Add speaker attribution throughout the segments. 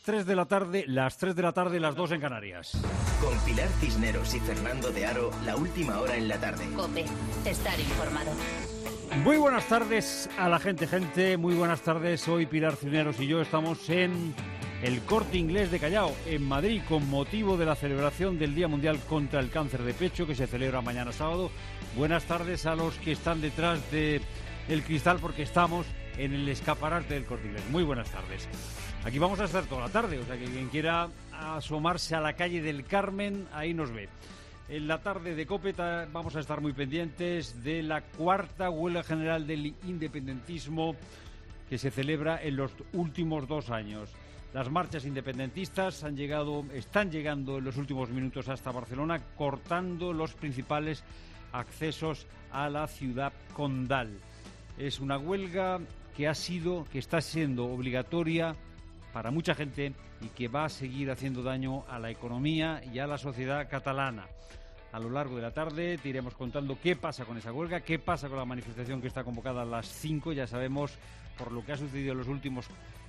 Speaker 1: 3 de la tarde, las 2 en Canarias.
Speaker 2: Con Pilar Cisneros y Fernando de Aro, la última hora en la tarde.
Speaker 3: COPE, estar informado.
Speaker 1: Muy buenas tardes a la gente, muy buenas tardes. Hoy Pilar Cisneros y yo estamos en el Corte Inglés de Callao, en Madrid, con motivo de la celebración del Día Mundial contra el Cáncer de Pecho, que se celebra mañana sábado. Buenas tardes a los que están detrás del cristal, porque estamos en el escaparate del Corte Inglés. Muy buenas tardes. Aquí vamos a estar toda la tarde, o sea que quien quiera asomarse a la calle del Carmen, ahí nos ve. En la tarde de COPE vamos a estar muy pendientes de la cuarta huelga general del independentismo que se celebra en los últimos 2 años. Las marchas independentistas están llegando en los últimos minutos hasta Barcelona, cortando los principales accesos a la ciudad condal. Es una huelga que está siendo obligatoria para mucha gente y que va a seguir haciendo daño a la economía y a la sociedad catalana. A lo largo de la tarde te iremos contando qué pasa con esa huelga, qué pasa con la manifestación que está convocada a las 5. Ya sabemos, por lo que ha sucedido en los últimos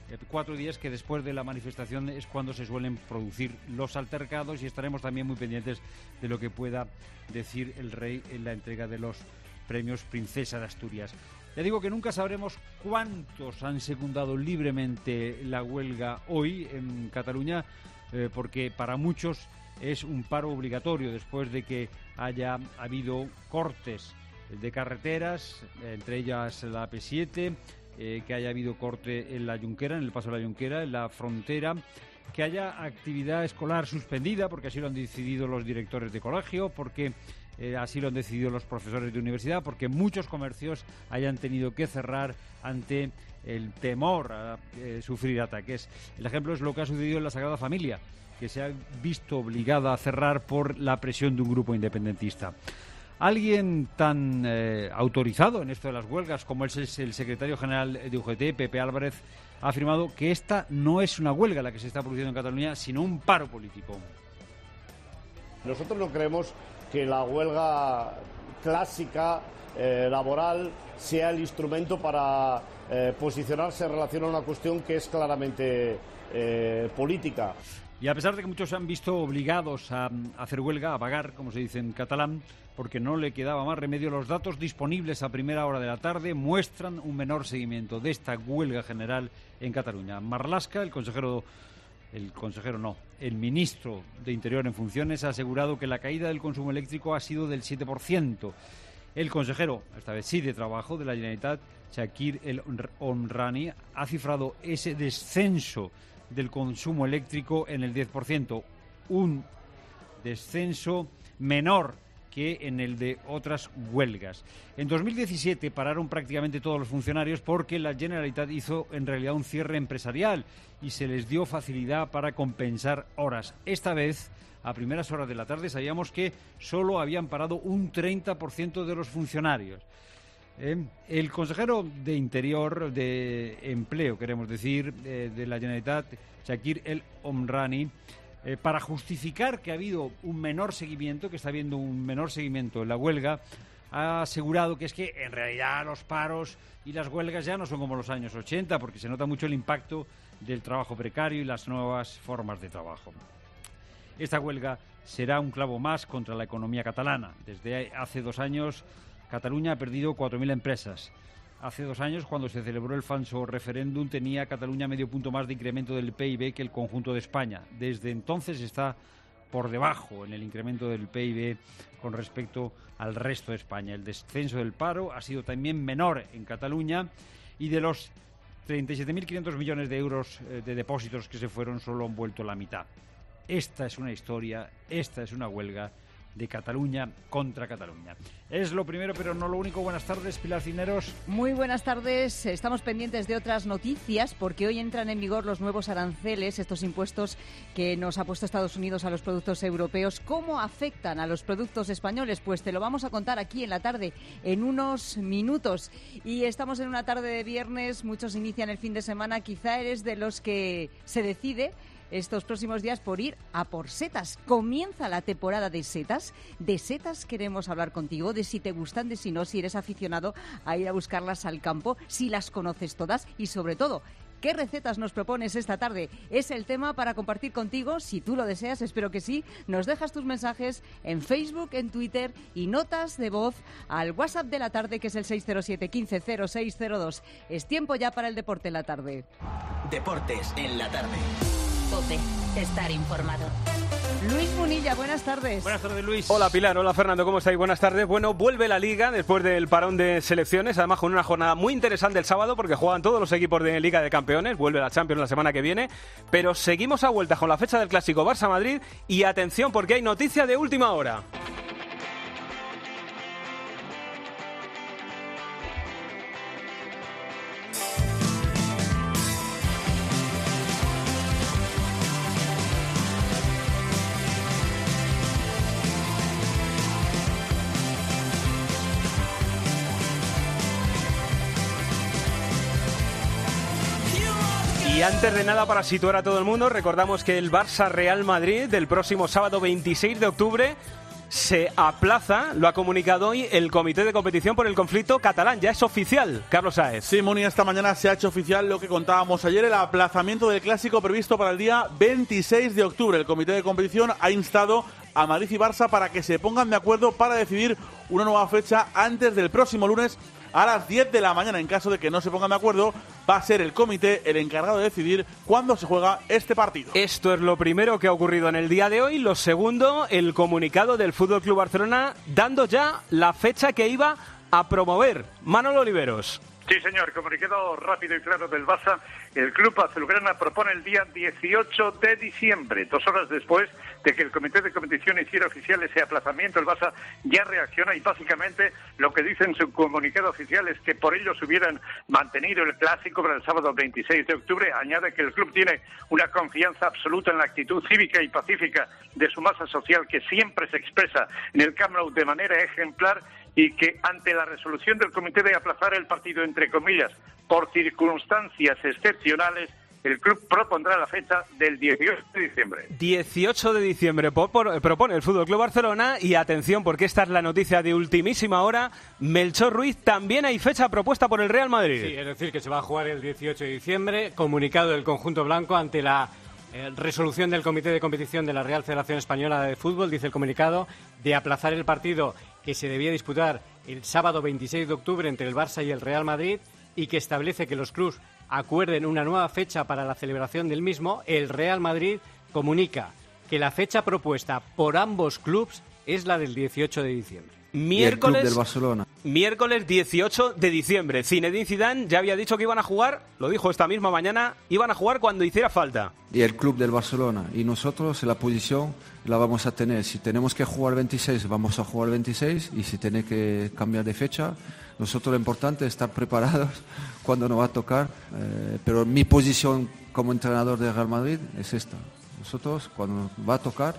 Speaker 1: 4 días, que después de la manifestación es cuando se suelen producir los altercados, y estaremos también muy pendientes de lo que pueda decir el rey en la entrega de los premios Princesa de Asturias. Ya digo que nunca sabremos cuántos han secundado libremente la huelga hoy en Cataluña, porque para muchos es un paro obligatorio después de que haya habido cortes de carreteras, entre ellas la AP7, que haya habido corte en la Junquera, en el paso de la Junquera, en la frontera, que haya actividad escolar suspendida, porque así lo han decidido los directores de colegio, porque así lo han decidido los profesores de universidad, porque muchos comercios hayan tenido que cerrar ante el temor a sufrir ataques. El ejemplo es lo que ha sucedido en la Sagrada Familia, que se ha visto obligada a cerrar por la presión de un grupo independentista. Alguien tan autorizado en esto de las huelgas como es el secretario general de UGT, Pepe Álvarez, ha afirmado que esta no es una huelga la que se está produciendo en Cataluña, sino un paro político.
Speaker 4: Nosotros no creemos que la huelga clásica laboral sea el instrumento para posicionarse en relación a una cuestión que es claramente política.
Speaker 1: Y a pesar de que muchos se han visto obligados a hacer huelga, a vagar, como se dice en catalán, porque no le quedaba más remedio, los datos disponibles a primera hora de la tarde muestran un menor seguimiento de esta huelga general en Cataluña. Marlaska, el ministro de Interior en funciones, ha asegurado que la caída del consumo eléctrico ha sido del 7%. El consejero, esta vez sí de Trabajo, de la Generalitat, Chakir El Homrani, ha cifrado ese descenso del consumo eléctrico en el 10%, un descenso menor que en el de otras huelgas. En 2017 pararon prácticamente todos los funcionarios porque la Generalitat hizo en realidad un cierre empresarial y se les dio facilidad para compensar horas. Esta vez, a primeras horas de la tarde, sabíamos que solo habían parado un 30% de los funcionarios. El consejero de Interior, de Empleo, queremos decir, de la Generalitat, Chakir El Homrani, para justificar que ha habido un menor seguimiento, que está habiendo un menor seguimiento en la huelga, ha asegurado que es que en realidad los paros y las huelgas ya no son como los años 80, porque se nota mucho el impacto del trabajo precario y las nuevas formas de trabajo. Esta huelga será un clavo más contra la economía catalana. Desde hace 2 años, Cataluña ha perdido 4.000 empresas. Hace 2 años, cuando se celebró el falso referéndum, tenía Cataluña medio punto más de incremento del PIB que el conjunto de España. Desde entonces está por debajo en el incremento del PIB con respecto al resto de España. El descenso del paro ha sido también menor en Cataluña, y de los 37.500 millones de euros de depósitos que se fueron, solo han vuelto la mitad. Esta es una historia, esta es una huelga de Cataluña contra Cataluña. Es lo primero, pero no lo único. Buenas tardes, Pilar Cisneros.
Speaker 5: Muy buenas tardes. Estamos pendientes de otras noticias porque hoy entran en vigor los nuevos aranceles, estos impuestos que nos ha puesto Estados Unidos a los productos europeos. ¿Cómo afectan a los productos españoles? Pues te lo vamos a contar aquí en la tarde, en unos minutos. Y estamos en una tarde de viernes, muchos inician el fin de semana. Quizá eres de los que se decide estos próximos días por ir a por setas. Comienza la temporada de setas. De setas queremos hablar contigo, de si te gustan, de si no, si eres aficionado a ir a buscarlas al campo, si las conoces todas y sobre todo, ¿Qué recetas nos propones esta tarde? Es el tema para compartir contigo, si tú lo deseas, espero que sí. Nos dejas tus mensajes en Facebook, en Twitter y notas de voz al WhatsApp de la tarde, que es el 607 15 0602. Es tiempo ya para el deporte en la tarde.
Speaker 2: Deportes en la tarde.
Speaker 3: COPE. Estar informado.
Speaker 5: Luis Munilla, buenas tardes.
Speaker 1: Buenas tardes, Luis.
Speaker 6: Hola Pilar, hola Fernando, ¿cómo estáis? Buenas tardes. Bueno, vuelve la Liga después del parón de selecciones, además con una jornada muy interesante el sábado porque juegan todos los equipos de Liga de Campeones, vuelve la Champions la semana que viene, pero seguimos a vuelta con la fecha del Clásico Barça-Madrid y atención porque hay noticia de última hora. Y antes de nada, para situar a todo el mundo, recordamos que el Barça-Real Madrid del próximo sábado 26 de octubre se aplaza, lo ha comunicado hoy el Comité de Competición por el conflicto catalán. Ya es oficial, Carlos Sáez.
Speaker 7: Sí, Moni, esta mañana se ha hecho oficial lo que contábamos ayer, el aplazamiento del Clásico previsto para el día 26 de octubre. El Comité de Competición ha instado a Madrid y Barça para que se pongan de acuerdo para decidir una nueva fecha antes del próximo lunes a las 10 de la mañana. En caso de que no se pongan de acuerdo, va a ser el comité el encargado de decidir cuándo se juega este partido.
Speaker 6: Esto es lo primero que ha ocurrido en el día de hoy. Lo segundo, el comunicado del FC Barcelona dando ya la fecha que iba a promover. Manolo Oliveros.
Speaker 8: Sí, señor, comunicado rápido y claro del Barça. El club azulgrana propone el día 18 de diciembre, 2 horas después de que el Comité de Competición hiciera oficial ese aplazamiento. El Barça ya reacciona y básicamente lo que dice en su comunicado oficial es que por ello se hubieran mantenido el Clásico para el sábado 26 de octubre. Añade que el club tiene una confianza absoluta en la actitud cívica y pacífica de su masa social, que siempre se expresa en el Camp Nou de manera ejemplar, y que ante la resolución del comité de aplazar el partido, entre comillas, por circunstancias excepcionales, el club propondrá la fecha del 18 de diciembre.
Speaker 6: 18 de diciembre propone el FC Barcelona y atención porque esta es la noticia de ultimísima hora. Melchor Ruiz, también hay fecha propuesta por el Real Madrid.
Speaker 9: Sí, es decir, que se va a jugar el 18 de diciembre, comunicado del conjunto blanco ante la resolución del Comité de Competición de la Real Federación Española de Fútbol, dice el comunicado, de aplazar el partido que se debía disputar el sábado 26 de octubre entre el Barça y el Real Madrid y que establece que los clubs acuerden una nueva fecha para la celebración del mismo. El Real Madrid comunica que la fecha propuesta por ambos clubs es la del 18 de diciembre.
Speaker 6: Miércoles,
Speaker 10: y el club del Barcelona.
Speaker 6: Miércoles 18 de diciembre. Zinedine Zidane ya había dicho que iban a jugar, lo dijo esta misma mañana, iban a jugar cuando hiciera falta.
Speaker 10: Y el club del Barcelona. Y nosotros en la posición la vamos a tener. Si tenemos que jugar 26, vamos a jugar 26. Y si tiene que cambiar de fecha, nosotros lo importante es estar preparados cuando nos va a tocar. Pero mi posición como entrenador de Real Madrid es esta. Nosotros, cuando va a tocar,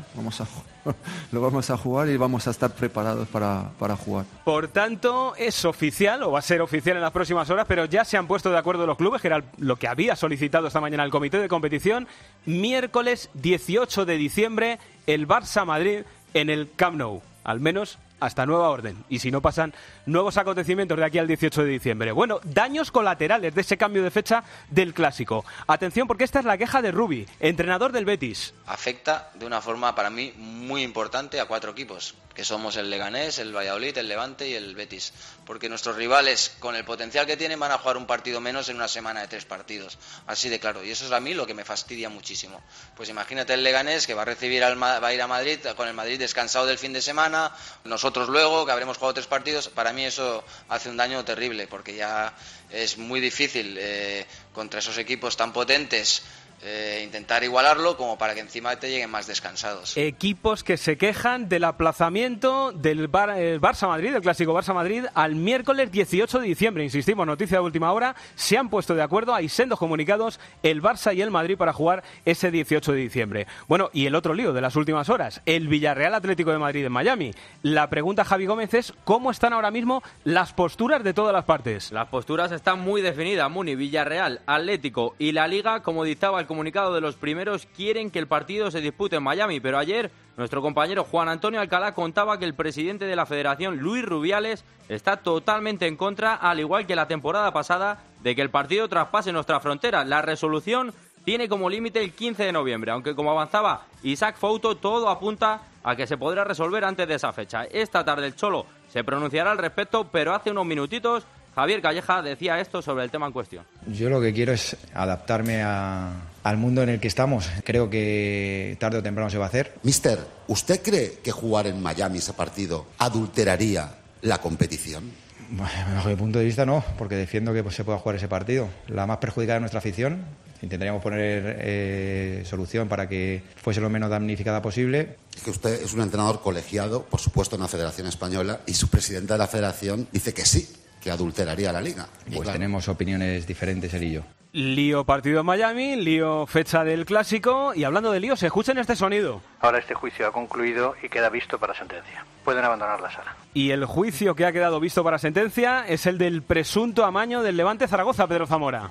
Speaker 10: lo vamos a jugar y vamos a estar preparados para jugar.
Speaker 6: Por tanto, es oficial, o va a ser oficial en las próximas horas, pero ya se han puesto de acuerdo los clubes, que era lo que había solicitado esta mañana el Comité de Competición. Miércoles 18 de diciembre, el Barça-Madrid en el Camp Nou. Al menos hasta nueva orden. Y si no pasan nuevos acontecimientos de aquí al 18 de diciembre. Bueno, daños colaterales de ese cambio de fecha del Clásico. Atención porque esta es la queja de Rubi, entrenador del Betis.
Speaker 11: Afecta de una forma para mí muy importante a 4 equipos, que somos el Leganés, el Valladolid, el Levante y el Betis. Porque nuestros rivales, con el potencial que tienen, van a jugar un partido menos en una semana de 3 partidos. Así de claro. Y eso es a mí lo que me fastidia muchísimo. Pues imagínate el Leganés, que va a ir a Madrid, con el Madrid descansado del fin de semana, nosotros luego, que habremos jugado 3 partidos. Para mí eso hace un daño terrible, porque ya es muy difícil contra esos equipos tan potentes intentar igualarlo, como para que encima te lleguen más descansados.
Speaker 6: Equipos que se quejan del aplazamiento del Barça-Madrid, del Clásico Barça-Madrid, al miércoles 18 de diciembre. Insistimos, noticia de última hora, se han puesto de acuerdo, hay sendos comunicados, el Barça y el Madrid para jugar ese 18 de diciembre. Bueno, y el otro lío de las últimas horas, el Villarreal Atlético de Madrid en Miami. La pregunta, Javi Gómez, es ¿cómo están ahora mismo las posturas de todas las partes?
Speaker 12: Las posturas están muy definidas, Muni. Villarreal, Atlético y la Liga, como dictaba el comunicado de los primeros, quieren que el partido se dispute en Miami, pero ayer nuestro compañero Juan Antonio Alcalá contaba que el presidente de la Federación, Luis Rubiales, está totalmente en contra, al igual que la temporada pasada, de que el partido traspase nuestras fronteras. La resolución tiene como límite el 15 de noviembre, aunque como avanzaba Isaac Fouto, todo apunta a que se podrá resolver antes de esa fecha. Esta tarde el Cholo se pronunciará al respecto, pero hace unos minutitos Javier Calleja decía esto sobre el tema en cuestión.
Speaker 13: Yo lo que quiero es adaptarme al mundo en el que estamos. Creo que tarde o temprano se va a hacer.
Speaker 14: Mister, ¿usted cree que jugar en Miami ese partido adulteraría la competición?
Speaker 13: Bajo mi punto de vista no, porque defiendo que se pueda jugar ese partido. La más perjudicada es nuestra afición. Intentaríamos poner solución para que fuese lo menos damnificada posible.
Speaker 14: Es que usted es un entrenador colegiado, por supuesto, en la Federación Española, y su presidenta de la Federación dice que sí, que adulteraría la Liga.
Speaker 13: Pues claro, tenemos opiniones diferentes él y yo.
Speaker 6: Lío partido en Miami, lío fecha del Clásico, y hablando de líos, escuchen este sonido.
Speaker 15: Ahora este juicio ha concluido y queda visto para sentencia. Pueden abandonar la sala.
Speaker 6: Y el juicio que ha quedado visto para sentencia es el del presunto amaño del Levante Zaragoza, Pedro Zamora.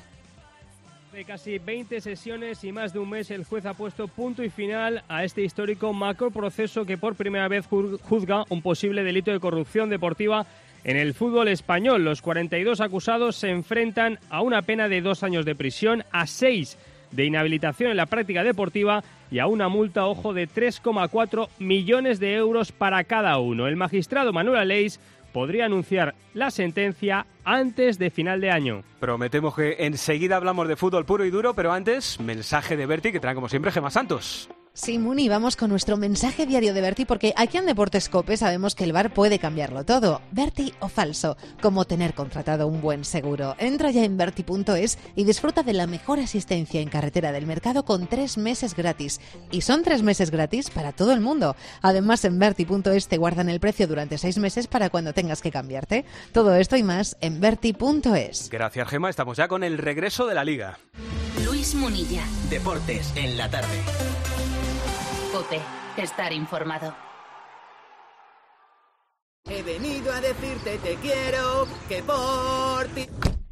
Speaker 16: De casi 20 sesiones y más de un mes, el juez ha puesto punto y final a este histórico macroproceso que por primera vez juzga un posible delito de corrupción deportiva en el fútbol español. Los 42 acusados se enfrentan a una pena de 2 años de prisión, a 6 de inhabilitación en la práctica deportiva y a una multa, ojo, de 3,4 millones de euros para cada uno. El magistrado Manuel Aleix podría anunciar la sentencia antes de final de año.
Speaker 6: Prometemos que enseguida hablamos de fútbol puro y duro, pero antes, mensaje de Berti que trae como siempre Gemma Santos.
Speaker 17: Sí, Muni, vamos con nuestro mensaje diario de Berti, porque aquí en Deportes COPE sabemos que el VAR puede cambiarlo todo. Berti o falso, como tener contratado un buen seguro. Entra ya en Berti.es y disfruta de la mejor asistencia en carretera del mercado con 3 meses gratis. Y son 3 meses gratis para todo el mundo. Además, en Berti.es te guardan el precio durante 6 meses para cuando tengas que cambiarte. Todo esto y más en Berti.es.
Speaker 6: Gracias, Gemma. Estamos ya con el regreso de la Liga.
Speaker 3: Luis Munilla.
Speaker 2: Deportes en la tarde.
Speaker 3: COPE. Estar informado.
Speaker 18: He venido a decirte te quiero, que por ti...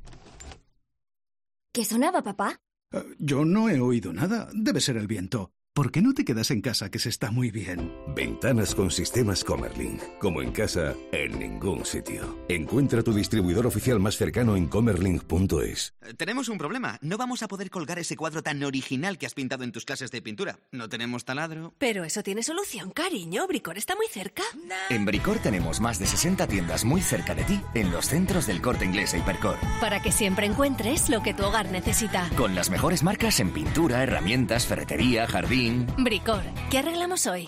Speaker 19: ¿Qué sonaba, papá?
Speaker 20: Yo no he oído nada. Debe ser el viento. ¿Por qué no te quedas en casa, que se está muy bien?
Speaker 21: Ventanas con sistemas Comerlink. Como en casa, en ningún sitio. Encuentra tu distribuidor oficial más cercano en comerlink.es.
Speaker 22: Tenemos un problema. No vamos a poder colgar ese cuadro tan original que has pintado en tus clases de pintura. No tenemos taladro.
Speaker 19: Pero eso tiene solución, cariño. Bricor está muy cerca.
Speaker 2: En Bricor tenemos más de 60 tiendas muy cerca de ti en los centros del Corte Inglés e Hipercor.
Speaker 19: Para que siempre encuentres lo que tu hogar necesita.
Speaker 2: Con las mejores marcas en pintura, herramientas, ferretería, jardín.
Speaker 19: Bricor, ¿qué arreglamos hoy?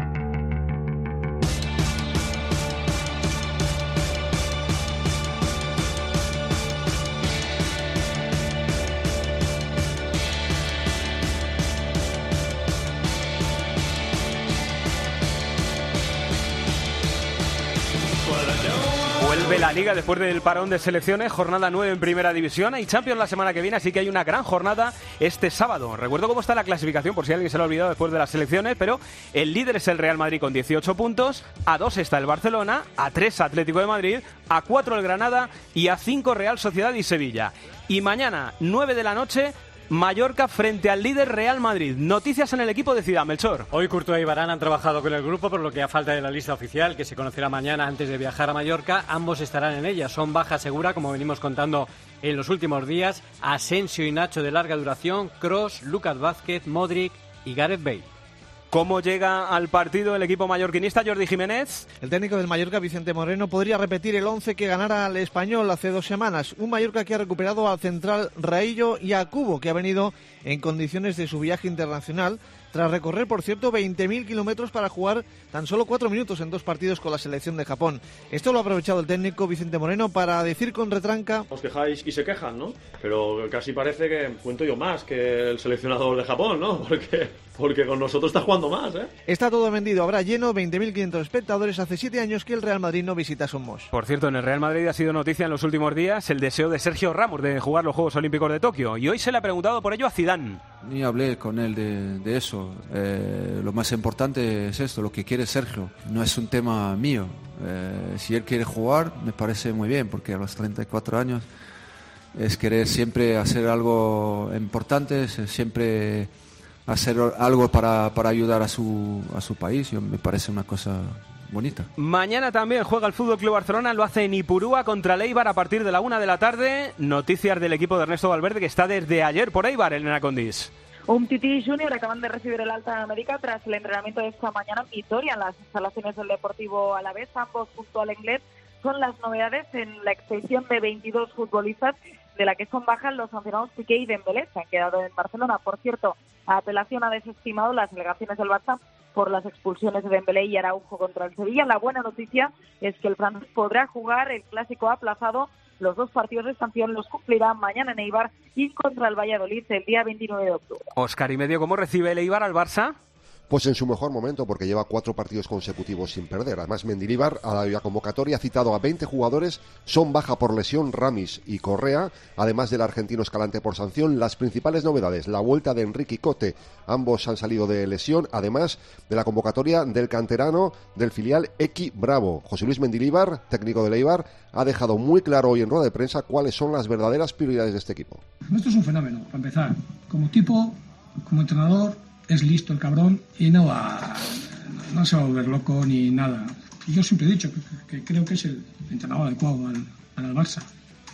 Speaker 6: Vuelve la Liga después del parón de selecciones, jornada 9 en Primera División. Hay Champions la semana que viene, así que hay una gran jornada este sábado. Recuerdo cómo está la clasificación, por si alguien se lo ha olvidado después de las selecciones, pero el líder es el Real Madrid con 18 puntos, a 2 está el Barcelona, a 3 Atlético de Madrid, a 4 el Granada y a 5 Real Sociedad y Sevilla. Y mañana, 9 de la noche... Mallorca frente al líder Real Madrid. Noticias en el equipo de Ciudad, Melchor.
Speaker 9: Hoy Courtois y Varane han trabajado con el grupo, por lo que a falta de la lista oficial, que se conocerá mañana antes de viajar a Mallorca, ambos estarán en ella. Son baja segura, como venimos contando en los últimos días. Asensio y Nacho de larga duración, Kroos, Lucas Vázquez, Modric y Gareth Bale.
Speaker 6: ¿Cómo llega al partido el equipo mallorquinista, Jordi Jiménez?
Speaker 23: El técnico del Mallorca, Vicente Moreno, podría repetir el 11 que ganara al Español hace 2 semanas. Un Mallorca que ha recuperado al central Raillo y a Cubo, que ha venido en condiciones de su viaje internacional, tras recorrer, por cierto, 20.000 kilómetros para jugar tan solo 4 minutos en 2 partidos con la selección de Japón. Esto lo ha aprovechado el técnico Vicente Moreno para decir con retranca:
Speaker 4: os quejáis y se quejan, ¿no? Pero casi parece que cuento yo más que el seleccionador de Japón, ¿no? Porque con nosotros está jugando más, ¿eh?
Speaker 23: Está todo vendido, habrá lleno, 20.500 espectadores. Hace 7 años que el Real Madrid no visita Somos.
Speaker 6: Por cierto, en el Real Madrid ha sido noticia en los últimos días el deseo de Sergio Ramos de jugar los Juegos Olímpicos de Tokio. Y hoy se le ha preguntado por ello a Zidane.
Speaker 10: Ni hablé con él de eso. Lo más importante es esto, lo que quiere Sergio. No es un tema mío. Si él quiere jugar, me parece muy bien, porque a los 34 años es querer siempre hacer algo importante, siempre hacer algo para ayudar a su país. Me parece una cosa bonita.
Speaker 6: Mañana también juega el FC Barcelona, lo hace en Ipurúa contra el Eibar a partir de la 1 de la tarde. Noticias del equipo de Ernesto Valverde, que está desde ayer por Eibar, Elena Condis.
Speaker 1: Umtiti Junior acaban de recibir el alta médica tras el entrenamiento de esta mañana en Vitoria, en las instalaciones del Deportivo Alavés. Ambos, junto al inglés, son las novedades en la expedición de 22 futbolistas, de la que son bajas los sancionados Piqué y Dembélé. Se han quedado en Barcelona. Por cierto, la apelación ha desestimado las alegaciones del Barça por las expulsiones de Dembélé y Araujo contra el Sevilla. La buena noticia es que el francés podrá jugar el clásico aplazado. Los 2 partidos de sanción los cumplirá mañana en Eibar y contra el Valladolid el día 29 de octubre.
Speaker 6: Óscar y medio, ¿cómo recibe el Eibar al Barça?
Speaker 5: Pues en su mejor momento, porque lleva 4 partidos consecutivos sin perder. Además, Mendilibar, a la convocatoria, ha citado a 20 jugadores. Son baja por lesión Ramis y Correa, además del argentino Escalante por sanción. Las principales novedades: la vuelta de Enrique y Cote, ambos han salido de lesión, además de la convocatoria del canterano del filial Eki Bravo. José Luis Mendilibar, técnico del Eibar, ha dejado muy claro hoy en rueda de prensa cuáles son las verdaderas prioridades de este equipo.
Speaker 7: Esto es un fenómeno, para empezar. Como tipo, como entrenador, es listo el cabrón y no se va a volver loco ni nada. Y yo siempre he dicho que creo que es el entrenador adecuado al Barça.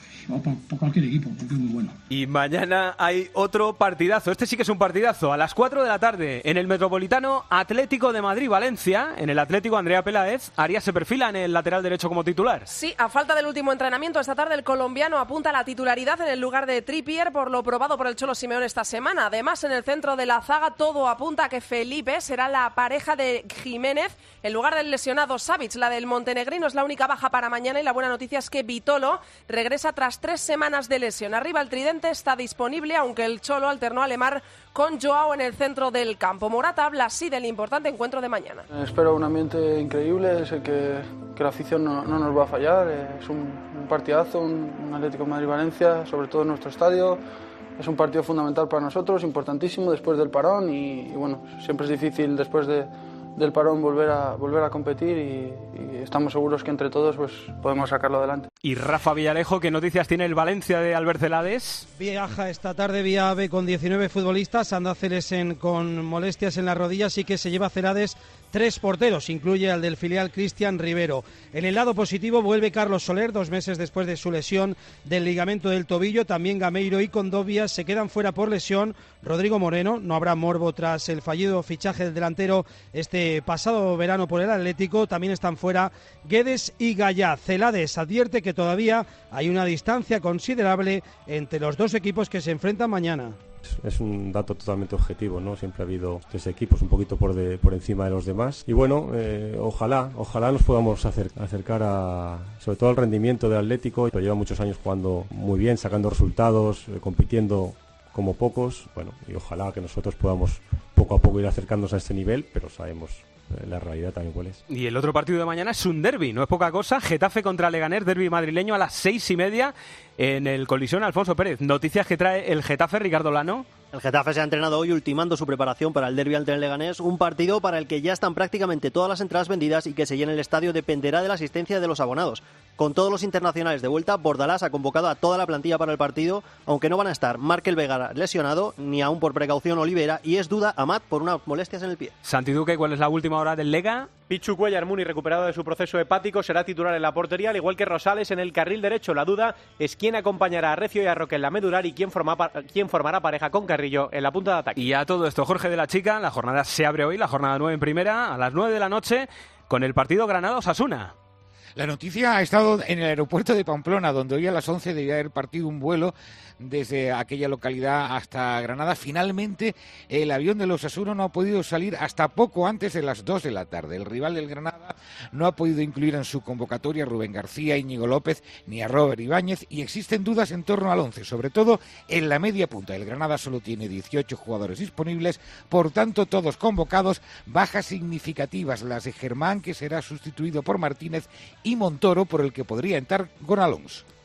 Speaker 7: O por cualquier equipo, porque es muy bueno.
Speaker 6: Y mañana hay otro partidazo. Este sí que es un partidazo. A las 4 de la tarde, en el Metropolitano, Atlético de Madrid-Valencia. En el Atlético, Andrea Peláez. Arias se perfila en el lateral derecho como titular.
Speaker 24: Sí, a falta del último entrenamiento esta tarde, el colombiano apunta a la titularidad en el lugar de Trippier, por lo probado por el Cholo Simeone esta semana. Además, en el centro de la zaga, todo apunta a que Felipe será la pareja de Jiménez en lugar del lesionado Savic. La del montenegrino es la única baja para mañana, y la buena noticia es que Vitolo regresa tras 3 semanas de lesión. Arriba el tridente está disponible, aunque el Cholo alternó a Lemar con Joao en el centro del campo. Morata habla así del importante encuentro de mañana.
Speaker 25: Espero un ambiente increíble, sé que la afición no nos va a fallar. Es un partidazo, un Atlético de Madrid-Valencia, sobre todo en nuestro estadio. Es un partido fundamental para nosotros, importantísimo después del parón, y bueno, siempre es difícil después del parón volver a competir, y estamos seguros que entre todos pues podemos sacarlo adelante.
Speaker 6: Y Rafa Villalejo, ¿qué noticias tiene el Valencia de Albert Celades?
Speaker 26: Viaja esta tarde vía AVE con 19 futbolistas, anda Celesen con molestias en las rodillas, y que se lleva Celades 3 porteros, incluye al del filial Cristian Rivero. En el lado positivo vuelve Carlos Soler, 2 meses después de su lesión del ligamento del tobillo. También Gameiro y Condovia se quedan fuera por lesión. Rodrigo Moreno, no habrá morbo tras el fallido fichaje del delantero este pasado verano por el Atlético. También están fuera Guedes y Gallá. Celades advierte que todavía hay una distancia considerable entre los 2 equipos que se enfrentan mañana.
Speaker 27: Es un dato totalmente objetivo, ¿no? Siempre ha habido 3 equipos un poquito por encima de los demás. Y bueno, ojalá nos podamos acercar sobre todo al rendimiento del Atlético. Lleva muchos años jugando muy bien, sacando resultados, compitiendo como pocos. Bueno, y ojalá que nosotros podamos poco a poco ir acercándonos a este nivel, pero sabemos la realidad también cuál es.
Speaker 6: Y el otro partido de mañana es un derbi, no es poca cosa. Getafe contra Leganés, derbi madrileño a las 6:30 en el Colisión Alfonso Pérez. Noticias que trae el Getafe, Ricardo Lano.
Speaker 28: El Getafe se ha entrenado hoy ultimando su preparación para el derbi ante el Leganés, un partido para el que ya están prácticamente todas las entradas vendidas y que se llene el estadio dependerá de la asistencia de los abonados. Con todos los internacionales de vuelta, Bordalás ha convocado a toda la plantilla para el partido, aunque no van a estar Markel Vega lesionado, ni aún por precaución Olivera, y es duda Amat por unas molestias en el pie.
Speaker 6: Santi Duque, ¿cuál es la última hora del Lega?
Speaker 29: Pichu Cuellar Muni, recuperado de su proceso hepático, será titular en la portería, al igual que Rosales en el carril derecho. La duda es quién acompañará a Recio y a Roque en la medular, y quién formará pareja con Carrillo en la punta de ataque.
Speaker 6: Y a todo esto, Jorge de la Chica, la jornada se abre hoy, la jornada 9 en primera, a las 9 de la noche, con el partido Granada-Osasuna.
Speaker 30: La noticia ha estado en el aeropuerto de Pamplona, donde hoy a las 11 debía haber partido un vuelo desde aquella localidad hasta Granada. Finalmente, el avión del Osasuna no ha podido salir hasta poco antes de las 2 de la tarde. El rival del Granada no ha podido incluir en su convocatoria a Rubén García, Íñigo López ni a Robert Ibáñez, y existen dudas en torno al 11, sobre todo en la media punta. El Granada solo tiene 18 jugadores disponibles, por tanto todos convocados. Bajas significativas las de Germán, que será sustituido por Martínez, y Montoro, por el que podría entrar Gonalons.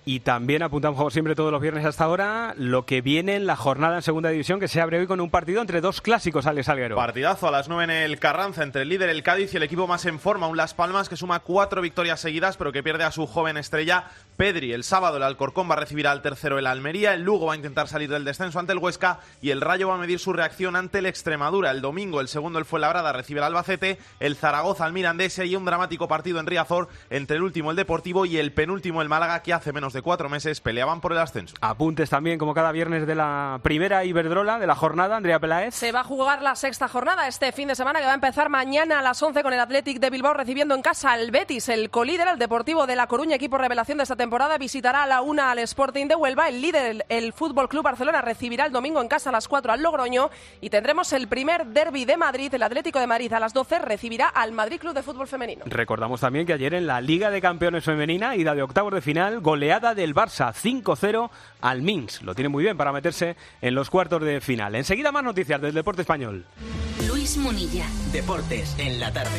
Speaker 6: Y también apuntamos, como siempre, todos los viernes hasta ahora, lo que viene en la jornada en segunda división, que se abre hoy con un partido entre dos clásicos, Alex Salguero.
Speaker 3: Partidazo a las 9 en el Carranza, entre el líder el Cádiz y el equipo más en forma, un Las Palmas, que suma 4 victorias seguidas, pero que pierde a su joven estrella, Pedri. El sábado el Alcorcón va a recibir al tercero el Almería, el Lugo va a intentar salir del descenso ante el Huesca y el Rayo va a medir su reacción ante el Extremadura. El domingo el segundo el Fuenlabrada recibe al Albacete, el Zaragoza al Mirandés y un dramático partido en Riazor entre el último el Deportivo y el penúltimo el Málaga, que hace menos de 4 meses peleaban por el ascenso.
Speaker 6: Apuntes también, como cada viernes, de la primera Iberdrola de la jornada, Andrea Peláez.
Speaker 24: Se va a jugar la sexta jornada este fin de semana, que va a empezar mañana a las 11 con el Athletic de Bilbao recibiendo en casa al Betis. El colíder, el Deportivo de La Coruña, equipo revelación de esta temporada, visitará a la 1 al Sporting de Huelva. El líder, el Fútbol Club Barcelona, recibirá el domingo en casa a las 4 al Logroño. Y tendremos el primer derbi de Madrid. El Atlético de Madrid a las 12 recibirá al Madrid Club de Fútbol Femenino.
Speaker 6: Recordamos también que ayer en la Liga de Campeones Femenina, ida de octavos de final, goleada del Barça 5-0 al Minsk. Lo tiene muy bien para meterse en los cuartos de final. Enseguida más noticias del deporte español.
Speaker 19: Luis Munilla.
Speaker 2: Deportes en la tarde.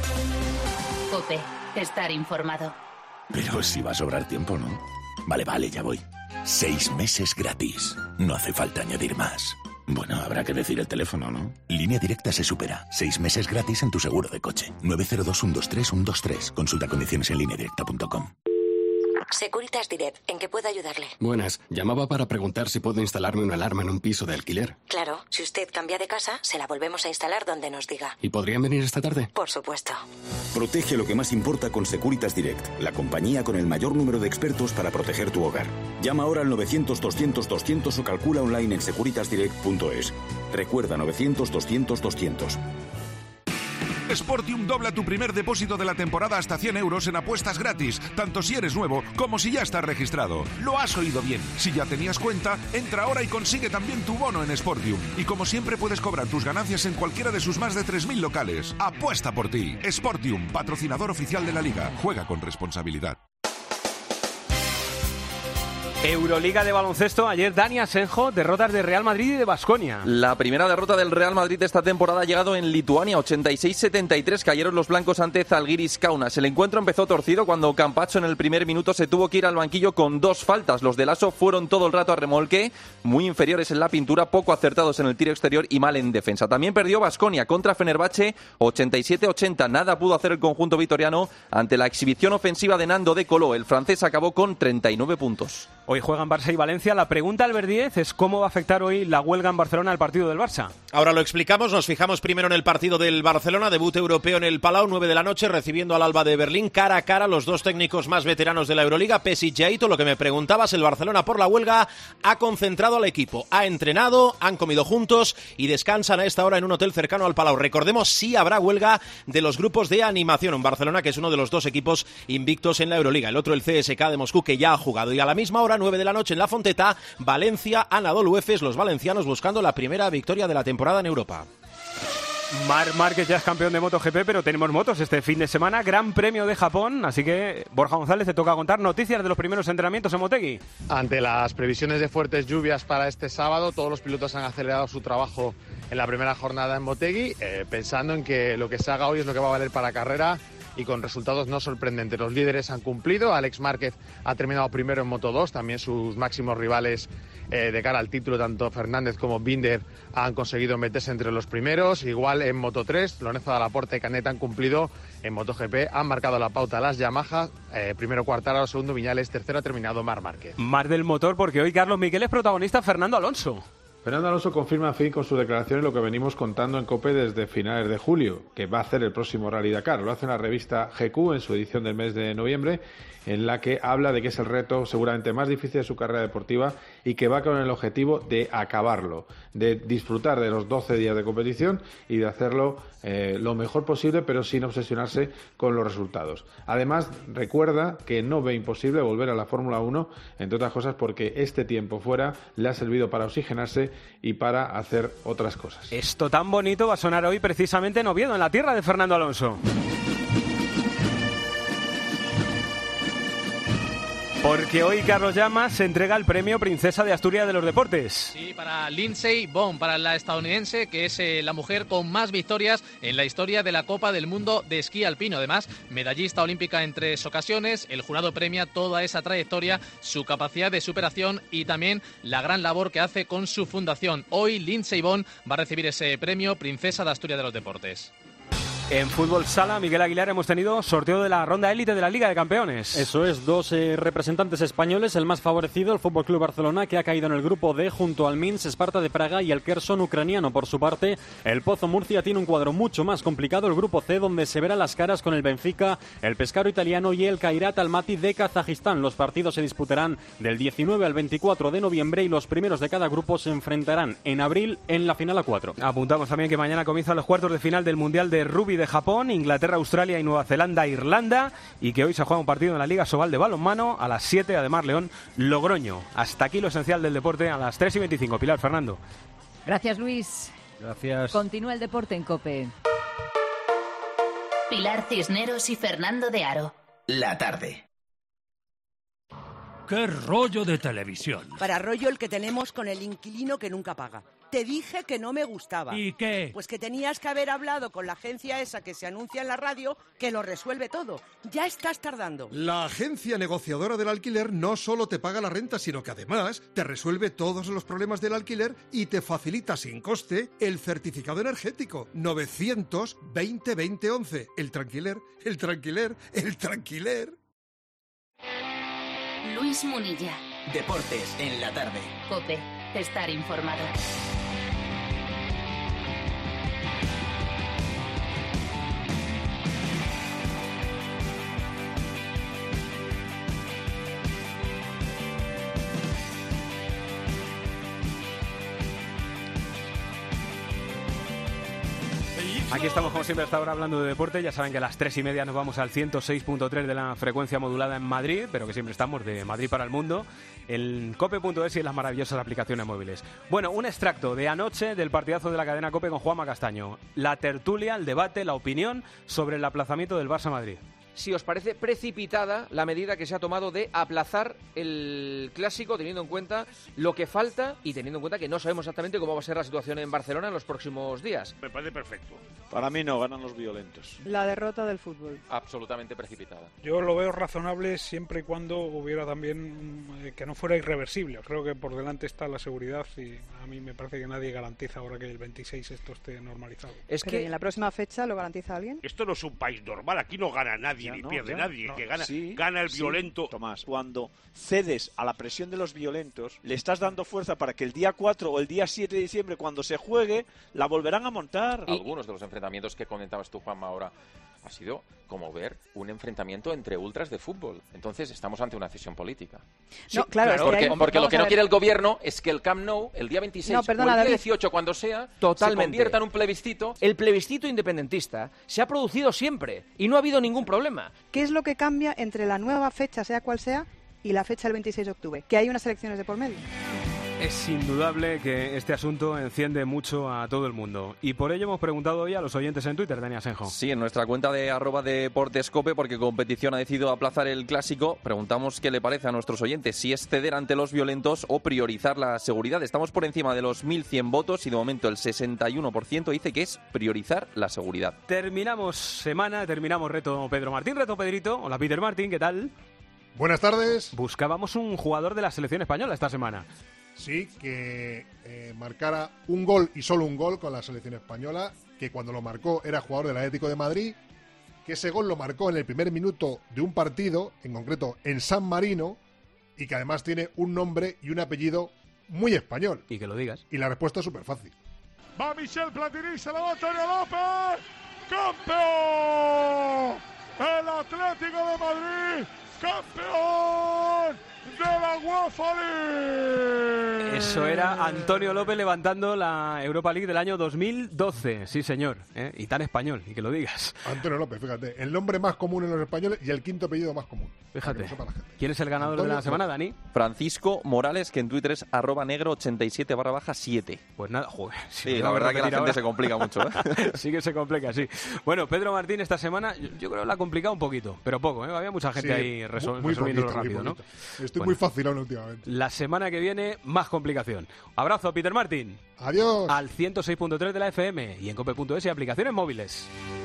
Speaker 19: COPE. Estar informado.
Speaker 8: Pero si va a sobrar tiempo, ¿no? Vale, ya voy. 6 meses gratis. No hace falta añadir más. Bueno, habrá que decir el teléfono, ¿no?
Speaker 2: Línea Directa se supera. 6 meses gratis en tu seguro de coche. 902-123-123. Consulta condiciones en lineadirecta.com.
Speaker 19: Securitas Direct, ¿en qué puedo ayudarle?
Speaker 11: Buenas, llamaba para preguntar si puedo instalarme una alarma en un piso de alquiler.
Speaker 19: Claro, si usted cambia de casa, se la volvemos a instalar donde nos diga.
Speaker 11: ¿Y podrían venir esta tarde?
Speaker 19: Por supuesto.
Speaker 12: Protege lo que más importa con Securitas Direct, la compañía con el mayor número de expertos para proteger tu hogar. Llama ahora al 900-200-200 o calcula online en securitasdirect.es. Recuerda, 900-200-200.
Speaker 13: Sportium dobla tu primer depósito de la temporada hasta 100 euros en apuestas gratis, tanto si eres nuevo como si ya estás registrado. Lo has oído bien. Si ya tenías cuenta, entra ahora y consigue también tu bono en Sportium. Y como siempre puedes cobrar tus ganancias en cualquiera de sus más de 3.000 locales. Apuesta por ti. Sportium, patrocinador oficial de la Liga. Juega con responsabilidad.
Speaker 6: Euroliga de baloncesto, ayer Dani Asenjo, derrotas de Real Madrid y de Baskonia.
Speaker 14: La primera derrota del Real Madrid de esta temporada ha llegado en Lituania, 86-73, cayeron los blancos ante Zalgiris Kaunas. El encuentro empezó torcido cuando Campazzo en el primer minuto se tuvo que ir al banquillo con 2 faltas. Los de Lasso fueron todo el rato a remolque, muy inferiores en la pintura, poco acertados en el tiro exterior y mal en defensa. También perdió Baskonia contra Fenerbahce, 87-80. Nada pudo hacer el conjunto vitoriano ante la exhibición ofensiva de Nando De Colo. El francés acabó con 39 puntos.
Speaker 6: Hoy juegan Barça y Valencia. La pregunta, Albert Díez, es cómo va a afectar hoy la huelga en Barcelona al partido del Barça.
Speaker 15: Ahora lo explicamos. Nos fijamos primero en el partido del Barcelona. Debut europeo en el Palau, 9 de la noche, recibiendo al Alba de Berlín. Cara a cara los dos técnicos más veteranos de la Euroliga, Pešić y Aitor. Lo que me preguntabas, el Barcelona por la huelga ha concentrado al equipo. Ha entrenado, han comido juntos y descansan a esta hora en un hotel cercano al Palau. Recordemos, sí habrá huelga de los grupos de animación. Un Barcelona que es uno de los dos equipos invictos en la Euroliga. El otro, el CSKA de Moscú, que ya ha jugado. Y a la misma hora, 9 de la noche en la Fonteta, Valencia, Anadolu Efes, los valencianos buscando la primera victoria de la temporada en Europa.
Speaker 6: Marc Márquez ya es campeón de MotoGP, pero tenemos motos este fin de semana, Gran Premio de Japón, así que Borja González te toca contar noticias de los primeros entrenamientos en Motegi.
Speaker 16: Ante las previsiones de fuertes lluvias para este sábado, todos los pilotos han acelerado su trabajo en la primera jornada en Motegi, pensando en que lo que se haga hoy es lo que va a valer para carrera y con resultados no sorprendentes. Los líderes han cumplido, Alex Márquez ha terminado primero en Moto2, también sus máximos rivales de cara al título, tanto Fernández como Binder, han conseguido meterse entre los primeros. Igual en Moto3, Lorenzo Dalla Porta y Canet han cumplido. En MotoGP han marcado la pauta las Yamaha, primero Quartararo, segundo Viñales, tercero ha terminado Marc Márquez.
Speaker 6: Más del motor, porque hoy Carlos Miquel es protagonista Fernando Alonso.
Speaker 17: Fernando Alonso confirma a fin con sus declaraciones lo que venimos contando en COPE desde finales de julio, que va a hacer el próximo Rally Dakar. Lo hace en la revista GQ en su edición del mes de noviembre, en la que habla de que es el reto seguramente más difícil de su carrera deportiva y que va con el objetivo de acabarlo, de disfrutar de los 12 días de competición y de hacerlo lo mejor posible, pero sin obsesionarse con los resultados. Además, recuerda que no ve imposible volver a la Fórmula 1, entre otras cosas porque este tiempo fuera le ha servido para oxigenarse y para hacer otras cosas.
Speaker 6: Esto tan bonito va a sonar hoy precisamente en Oviedo, en la tierra de Fernando Alonso. Porque hoy Carlos Llamas se entrega el premio Princesa de Asturias de los Deportes.
Speaker 1: Sí, para Lindsey Vonn, para la estadounidense, que es la mujer con más victorias en la historia de la Copa del Mundo de esquí alpino. Además, medallista olímpica en 3 ocasiones. El jurado premia toda esa trayectoria, su capacidad de superación y también la gran labor que hace con su fundación. Hoy Lindsey Vonn va a recibir ese premio Princesa de Asturias de los Deportes.
Speaker 6: En fútbol sala, Miguel Aguilar, hemos tenido sorteo de la ronda élite de la Liga de Campeones.
Speaker 4: Eso es, 2 representantes españoles, el más favorecido, el FC Barcelona, que ha caído en el grupo D junto al Minsk, Esparta de Praga y el Kherson ucraniano. Por su parte, el Pozo Murcia tiene un cuadro mucho más complicado, el grupo C, donde se verán las caras con el Benfica, el Pescaro italiano y el Kairat Almaty de Kazajistán. Los partidos se disputarán del 19 al 24 de noviembre y los primeros de cada grupo se enfrentarán en abril en la final a 4.
Speaker 6: Apuntamos también que mañana comienzan los cuartos de final del Mundial de Rugby de Japón, Inglaterra, Australia y Nueva Zelanda, Irlanda, y que hoy se juega un partido en la Liga Sobal de balonmano a las 7, además León, Logroño. Hasta aquí lo esencial del deporte a las 3:25. Pilar, Fernando.
Speaker 5: Gracias, Luis.
Speaker 6: Gracias.
Speaker 5: Continúa el deporte en COPE.
Speaker 19: Pilar Cisneros y Fernando de Aro.
Speaker 2: La tarde.
Speaker 9: ¡Qué rollo de televisión!
Speaker 10: Para rollo el que tenemos con el inquilino que nunca paga. Te dije que no me gustaba.
Speaker 9: ¿Y qué?
Speaker 10: Pues que tenías que haber hablado con la agencia esa que se anuncia en la radio, que lo resuelve todo. Ya estás tardando.
Speaker 18: La agencia negociadora del alquiler no solo te paga la renta, sino que además te resuelve todos los problemas del alquiler y te facilita sin coste el certificado energético. 920-2011. El tranquiler, el tranquiler, el tranquiler.
Speaker 19: Luis Munilla.
Speaker 2: Deportes en la tarde.
Speaker 19: COPE. Estar informado.
Speaker 6: Aquí estamos como siempre hasta ahora hablando de deporte. Ya saben que a las 3:30 nos vamos al 106.3 de la frecuencia modulada en Madrid, pero que siempre estamos de Madrid para el mundo, en cope.es y en las maravillosas aplicaciones móviles. Bueno, un extracto de anoche del partidazo de la cadena COPE con Juanma Castaño. La tertulia, el debate, la opinión sobre el aplazamiento del Barça Madrid.
Speaker 20: Si os parece precipitada la medida que se ha tomado de aplazar el Clásico, teniendo en cuenta lo que falta y teniendo en cuenta que no sabemos exactamente cómo va a ser la situación en Barcelona en los próximos días.
Speaker 21: Me parece perfecto. Para mí no, ganan los violentos.
Speaker 22: La derrota del fútbol.
Speaker 20: Absolutamente precipitada.
Speaker 23: Yo lo veo razonable siempre y cuando hubiera también que no fuera irreversible. Creo que por delante está la seguridad y a mí me parece que nadie garantiza ahora que el 26 esto esté normalizado.
Speaker 22: Es que en la próxima fecha lo garantiza alguien.
Speaker 21: Esto no es un país normal, aquí no gana nadie. Ni pierde nadie, que gana el violento. Tomás, cuando cedes a la presión de los violentos, le estás dando fuerza para que el día 4 o el día 7 de diciembre, cuando se juegue, la volverán a montar.
Speaker 14: Algunos de los enfrentamientos que comentabas tú, Juanma, ahora ha sido como ver un enfrentamiento entre ultras de fútbol. Entonces estamos ante una decisión política.
Speaker 22: No, sí, claro,
Speaker 14: porque lo que no quiere el gobierno es que el Camp Nou, el día 26 o el día 18, cuando sea, se convierta en un plebiscito.
Speaker 20: El plebiscito independentista se ha producido siempre y no ha habido ningún problema.
Speaker 22: ¿Qué es lo que cambia entre la nueva fecha, sea cual sea, y la fecha del 26 de octubre? Que hay unas elecciones de por medio.
Speaker 6: Es indudable que este asunto enciende mucho a todo el mundo. Y por ello hemos preguntado hoy a los oyentes en Twitter, Dani Asenjo.
Speaker 14: Sí, en nuestra cuenta de @deportescope, porque Competición ha decidido aplazar el Clásico, preguntamos qué le parece a nuestros oyentes, si es ceder ante los violentos o priorizar la seguridad. Estamos por encima de los 1.100 votos y de momento el 61% dice que es priorizar la seguridad.
Speaker 6: Terminamos semana, terminamos reto Pedro Martín, reto Pedrito. Hola Peter Martín, ¿qué tal?
Speaker 31: Buenas tardes.
Speaker 6: Buscábamos un jugador de la selección española esta semana.
Speaker 31: Sí, que marcara un gol y solo un gol con la selección española, que cuando lo marcó era jugador del Atlético de Madrid, que ese gol lo marcó en el primer minuto de un partido, en concreto en San Marino, y que además tiene un nombre y un apellido muy español.
Speaker 6: Y que lo digas.
Speaker 31: Y la respuesta es súper fácil.
Speaker 32: Va Michel Platini, se la va Antonio López. ¡Campeón! El Atlético de Madrid, campeón de la UEFA League.
Speaker 6: Eso era Antonio López levantando la Europa League del año 2012. Sí, señor. Y tan español, y que lo digas.
Speaker 31: Antonio López, fíjate. El nombre más común en los españoles y el quinto apellido más común.
Speaker 6: Fíjate. ¿Quién es el ganador de la semana, Dani?
Speaker 14: Francisco Morales, que en Twitter es @negro87_7.
Speaker 6: Pues nada, joder.
Speaker 14: Sí, la verdad que la gente se complica mucho.
Speaker 6: Sí que se complica, sí. Bueno, Pedro Martín esta semana, yo creo que la ha complicado un poquito, pero poco, ¿eh? Había mucha gente ahí resolviéndolo rápido, ¿no?
Speaker 31: Estoy muy facilón últimamente.
Speaker 6: La semana que viene, más complicación. Abrazo, Peter Martín.
Speaker 31: Adiós.
Speaker 6: Al 106.3 de la FM y en cope.es y aplicaciones móviles.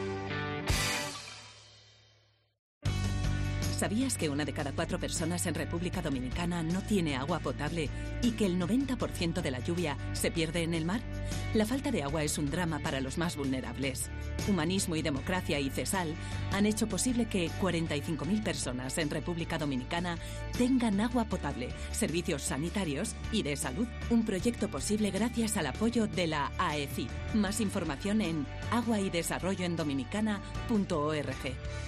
Speaker 3: ¿Sabías que 1 de cada 4 personas en República Dominicana no tiene agua potable y que el 90% de la lluvia se pierde en el mar? La falta de agua es un drama para los más vulnerables. Humanismo y Democracia y CESAL han hecho posible que 45.000 personas en República Dominicana tengan agua potable, servicios sanitarios y de salud. Un proyecto posible gracias al apoyo de la AECI. Más información en aguaydesarrolloendominicana.org.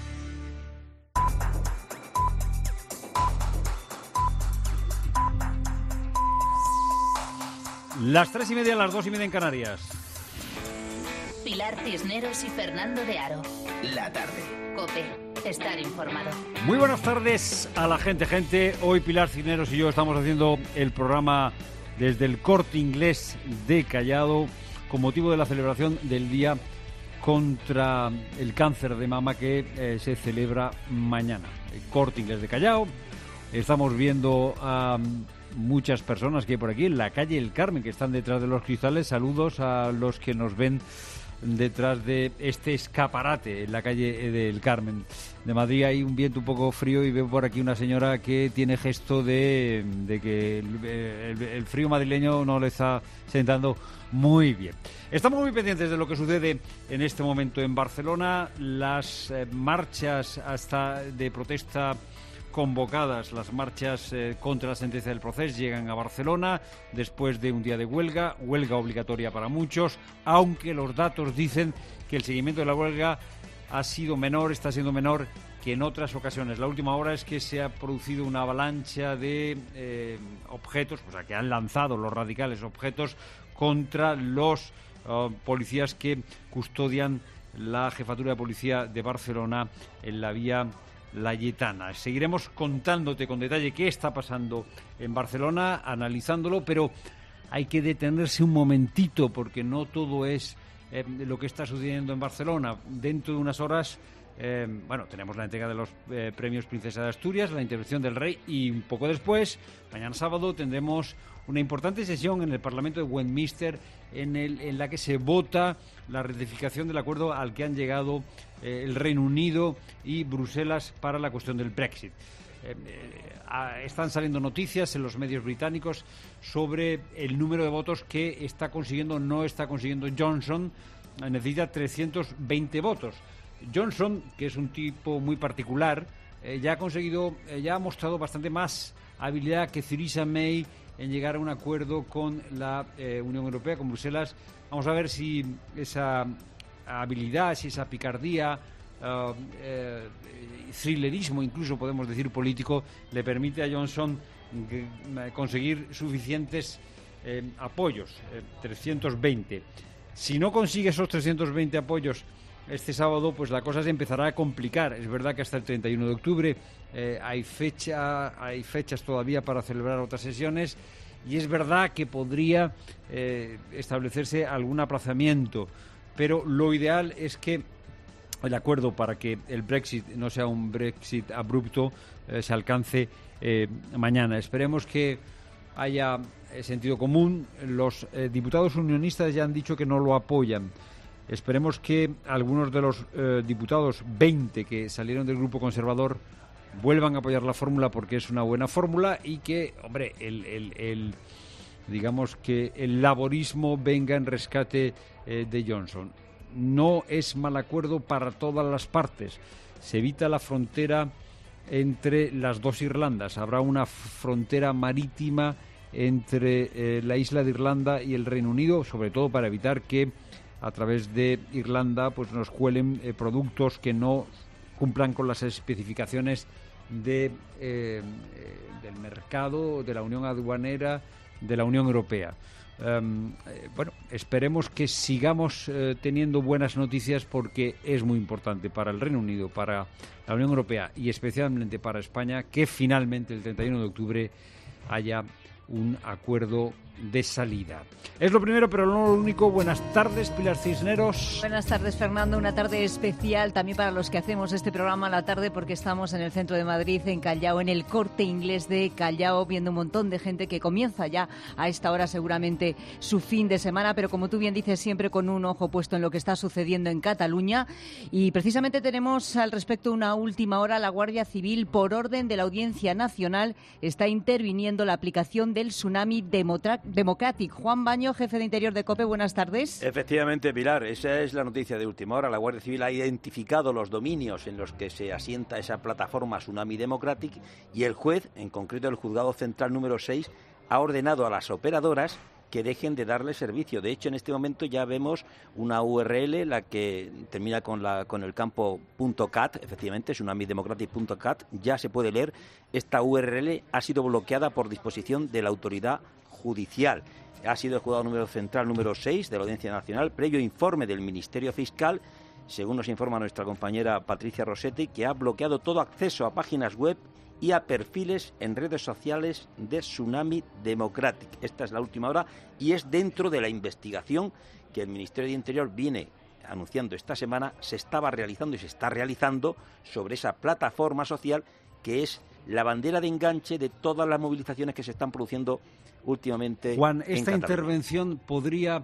Speaker 7: Las 3:30, las 2:30 en Canarias.
Speaker 8: Pilar Cisneros y Fernando de Aro.
Speaker 11: La tarde.
Speaker 8: COPE. Estar informado.
Speaker 7: Muy buenas tardes a la gente. Hoy Pilar Cisneros y yo estamos haciendo el programa desde el Corte Inglés de Callao con motivo de la celebración del Día contra el Cáncer de Mama que se celebra mañana. El Corte Inglés de Callao. Estamos viendo a muchas personas que hay por aquí en la calle El Carmen, que están detrás de los cristales. Saludos a los que nos ven detrás de este escaparate en la calle del Carmen de Madrid. Hay un viento un poco frío y veo por aquí una señora que tiene gesto de que el frío madrileño no le está sentando muy bien. Estamos muy pendientes de lo que sucede en este momento en Barcelona. Las marchas hasta de protesta convocadas, las marchas contra la sentencia del procés, llegan a Barcelona después de un día de huelga obligatoria para muchos, aunque los datos dicen que el seguimiento de la huelga está siendo menor que en otras ocasiones. La última hora es que se ha producido una avalancha de objetos, o sea, que han lanzado los radicales objetos contra los policías que custodian la jefatura de policía de Barcelona en la vía Layetana. Seguiremos contándote con detalle qué está pasando en Barcelona, analizándolo, pero hay que detenerse un momentito porque no todo es lo que está sucediendo en Barcelona. Dentro de unas horas, tenemos la entrega de los premios Princesa de Asturias, la intervención del rey y un poco después, mañana sábado, tendremos una importante sesión en el Parlamento de Westminster en la que se vota la ratificación del acuerdo al que han llegado el Reino Unido y Bruselas para la cuestión del Brexit. Están saliendo noticias en los medios británicos sobre el número de votos que no está consiguiendo Johnson. Necesita 320 votos. Johnson, que es un tipo muy particular, ya ha mostrado bastante más habilidad que Theresa May en llegar a un acuerdo con la Unión Europea, con Bruselas. Vamos a ver si esa habilidad, si esa picardía, thrillerismo incluso podemos decir político, le permite a Johnson conseguir suficientes apoyos, 320. Si no consigue esos 320 apoyos este sábado, pues la cosa se empezará a complicar. Es verdad que hasta el 31 de octubre hay fechas todavía para celebrar otras sesiones y es verdad que podría establecerse algún aplazamiento, pero lo ideal es que el acuerdo para que el Brexit no sea un Brexit abrupto se alcance mañana. Esperemos que haya sentido común. Los diputados unionistas ya han dicho que no lo apoyan. Esperemos que algunos de los diputados, 20 que salieron del grupo conservador, vuelvan a apoyar la fórmula porque es una buena fórmula y que, hombre, digamos que el laborismo venga en rescate de Johnson. No es mal acuerdo para todas las partes. Se evita la frontera entre las dos Irlandas. Habrá una frontera marítima entre la isla de Irlanda y el Reino Unido, sobre todo para evitar que a través de Irlanda pues nos cuelen productos que no cumplan con las especificaciones del mercado, de la Unión Aduanera, de la Unión Europea. Bueno, esperemos que sigamos teniendo buenas noticias, porque es muy importante para el Reino Unido, para la Unión Europea y especialmente para España que finalmente el 31 de octubre haya un acuerdo de salida. Es lo primero, pero no lo único. Buenas tardes, Pilar Cisneros.
Speaker 5: Buenas tardes, Fernando. Una tarde especial también para los que hacemos este programa a la tarde, porque estamos en el centro de Madrid, en Callao, en el Corte Inglés de Callao, viendo un montón de gente que comienza ya a esta hora seguramente su fin de semana, pero como tú bien dices, siempre con un ojo puesto en lo que está sucediendo en Cataluña. Y precisamente tenemos al respecto una última hora. La Guardia Civil, por orden de la Audiencia Nacional, está interviniendo la aplicación del Tsunami Democratic. Juan Baño, jefe de Interior de COPE, buenas tardes.
Speaker 11: Efectivamente, Pilar, esa es la noticia de última hora. La Guardia Civil ha identificado los dominios en los que se asienta esa plataforma Tsunami Democratic y el juez, en concreto el Juzgado Central número 6, ha ordenado a las operadoras que dejen de darle servicio. De hecho, en este momento ya vemos una URL, la que termina con el campo .cat, efectivamente, tsunamidemocratic.cat, ya se puede leer. Esta URL ha sido bloqueada por disposición de la autoridad judicial. Ha sido el Juzgado Central número 6 de la Audiencia Nacional, previo informe del Ministerio Fiscal, según nos informa nuestra compañera Patricia Rossetti, que ha bloqueado todo acceso a páginas web y a perfiles en redes sociales de Tsunami Democratic. Esta es la última hora y es dentro de la investigación que el Ministerio de Interior viene anunciando esta semana, se estaba realizando y se está realizando sobre esa plataforma social que es la bandera de enganche de todas las movilizaciones que se están produciendo últimamente.
Speaker 7: Juan,
Speaker 11: en
Speaker 7: esta
Speaker 11: Cataluña.
Speaker 7: intervención podría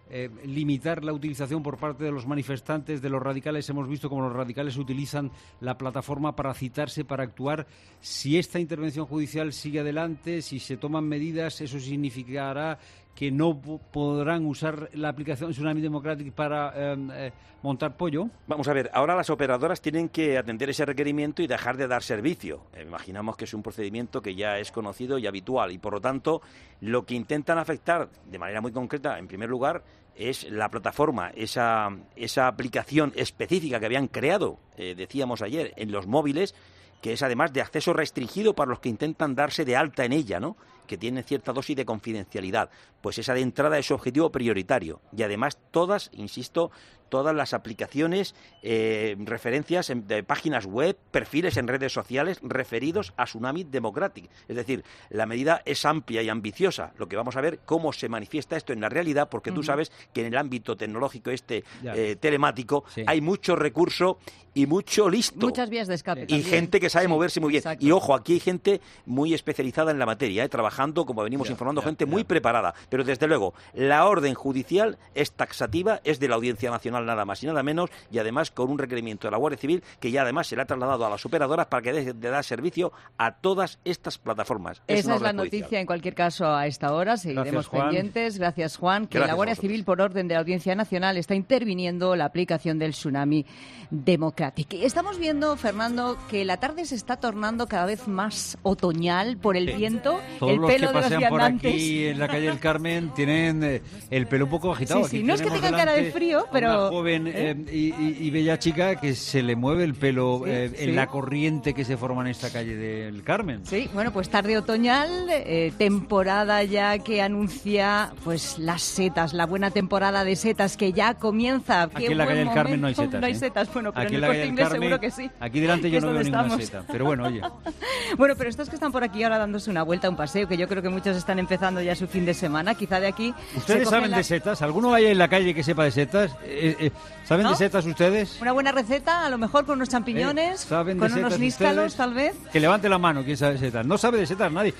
Speaker 7: limitar la utilización por parte de los manifestantes, de los radicales. Hemos visto cómo los radicales utilizan la plataforma para citarse, para actuar. Si esta intervención judicial sigue adelante, si se toman medidas, ¿eso significará que no podrán usar la aplicación Tsunami Democratic para montar pollo?
Speaker 11: Vamos a ver, ahora las operadoras tienen que atender ese requerimiento y dejar de dar servicio. Imaginamos que es un procedimiento que ya es conocido y habitual y, por lo tanto, lo que intentan afectar de manera muy concreta, en primer lugar, es la plataforma, esa aplicación específica que habían creado, decíamos ayer, en los móviles, que es además de acceso restringido para los que intentan darse de alta en ella, ¿no?, que tiene cierta dosis de confidencialidad. Pues esa de entrada es su objetivo prioritario. Y además todas, insisto, todas las aplicaciones, referencias de páginas web, perfiles en redes sociales referidos a Tsunami Democratic. Es decir, la medida es amplia y ambiciosa. Lo que vamos a ver cómo se manifiesta esto en la realidad, porque tú sabes que en el ámbito tecnológico telemático hay mucho recurso y mucho listo.
Speaker 5: Muchas vías de escape.
Speaker 11: Y gente que sabe moverse muy bien.
Speaker 5: Exacto.
Speaker 11: Y ojo, aquí hay gente muy especializada en la materia, trabajando, como venimos informando, gente muy preparada. Pero desde luego, la orden judicial es taxativa, es de la Audiencia Nacional nada más y nada menos, y además con un requerimiento de la Guardia Civil que ya además se le ha trasladado a las operadoras para que dejen de dar servicio a todas estas plataformas.
Speaker 5: Esa es la noticia en cualquier caso a esta hora. Seguiremos pendientes. Gracias, Juan. Que la Guardia Civil, por orden de la Audiencia Nacional, está interviniendo la aplicación del Tsunami Democratic. Estamos viendo, Fernando, que la tarde se está tornando cada vez más otoñal por el viento.
Speaker 7: Todos
Speaker 5: el
Speaker 7: los
Speaker 5: pelo
Speaker 7: que
Speaker 5: de
Speaker 7: pasean
Speaker 5: los
Speaker 7: por
Speaker 5: viandantes.
Speaker 7: aquí en la calle del Carmen tienen el pelo un poco agitado.
Speaker 5: Sí,
Speaker 7: Aquí
Speaker 5: no es que
Speaker 7: tenemos
Speaker 5: tengan cara de
Speaker 7: delante
Speaker 5: frío, pero...
Speaker 7: Una joven y bella chica que se le mueve el pelo en la corriente que se forma en esta calle del Carmen.
Speaker 5: Sí, bueno, pues tarde otoñal, temporada ya que anuncia pues las setas, la buena temporada de setas que ya comienza.
Speaker 7: Aquí en la calle del Carmen no hay setas.
Speaker 5: No hay setas, bueno, pero
Speaker 7: aquí
Speaker 5: en el Corte Inglés seguro que sí.
Speaker 7: Aquí delante yo no veo ninguna seta, pero bueno, oye.
Speaker 5: Bueno, pero estos que están por aquí ahora dándose una vuelta, un paseo, que yo creo que muchos están empezando ya su fin de semana, quizá de aquí...
Speaker 7: ¿Ustedes saben de setas? ¿Alguno hay en la calle que sepa de setas? ¿Saben de setas ustedes?
Speaker 5: Una buena receta, a lo mejor con unos champiñones, con unos níscalos, tal vez.
Speaker 7: Que levante la mano, ¿quién sabe de setas? No sabe de setas nadie.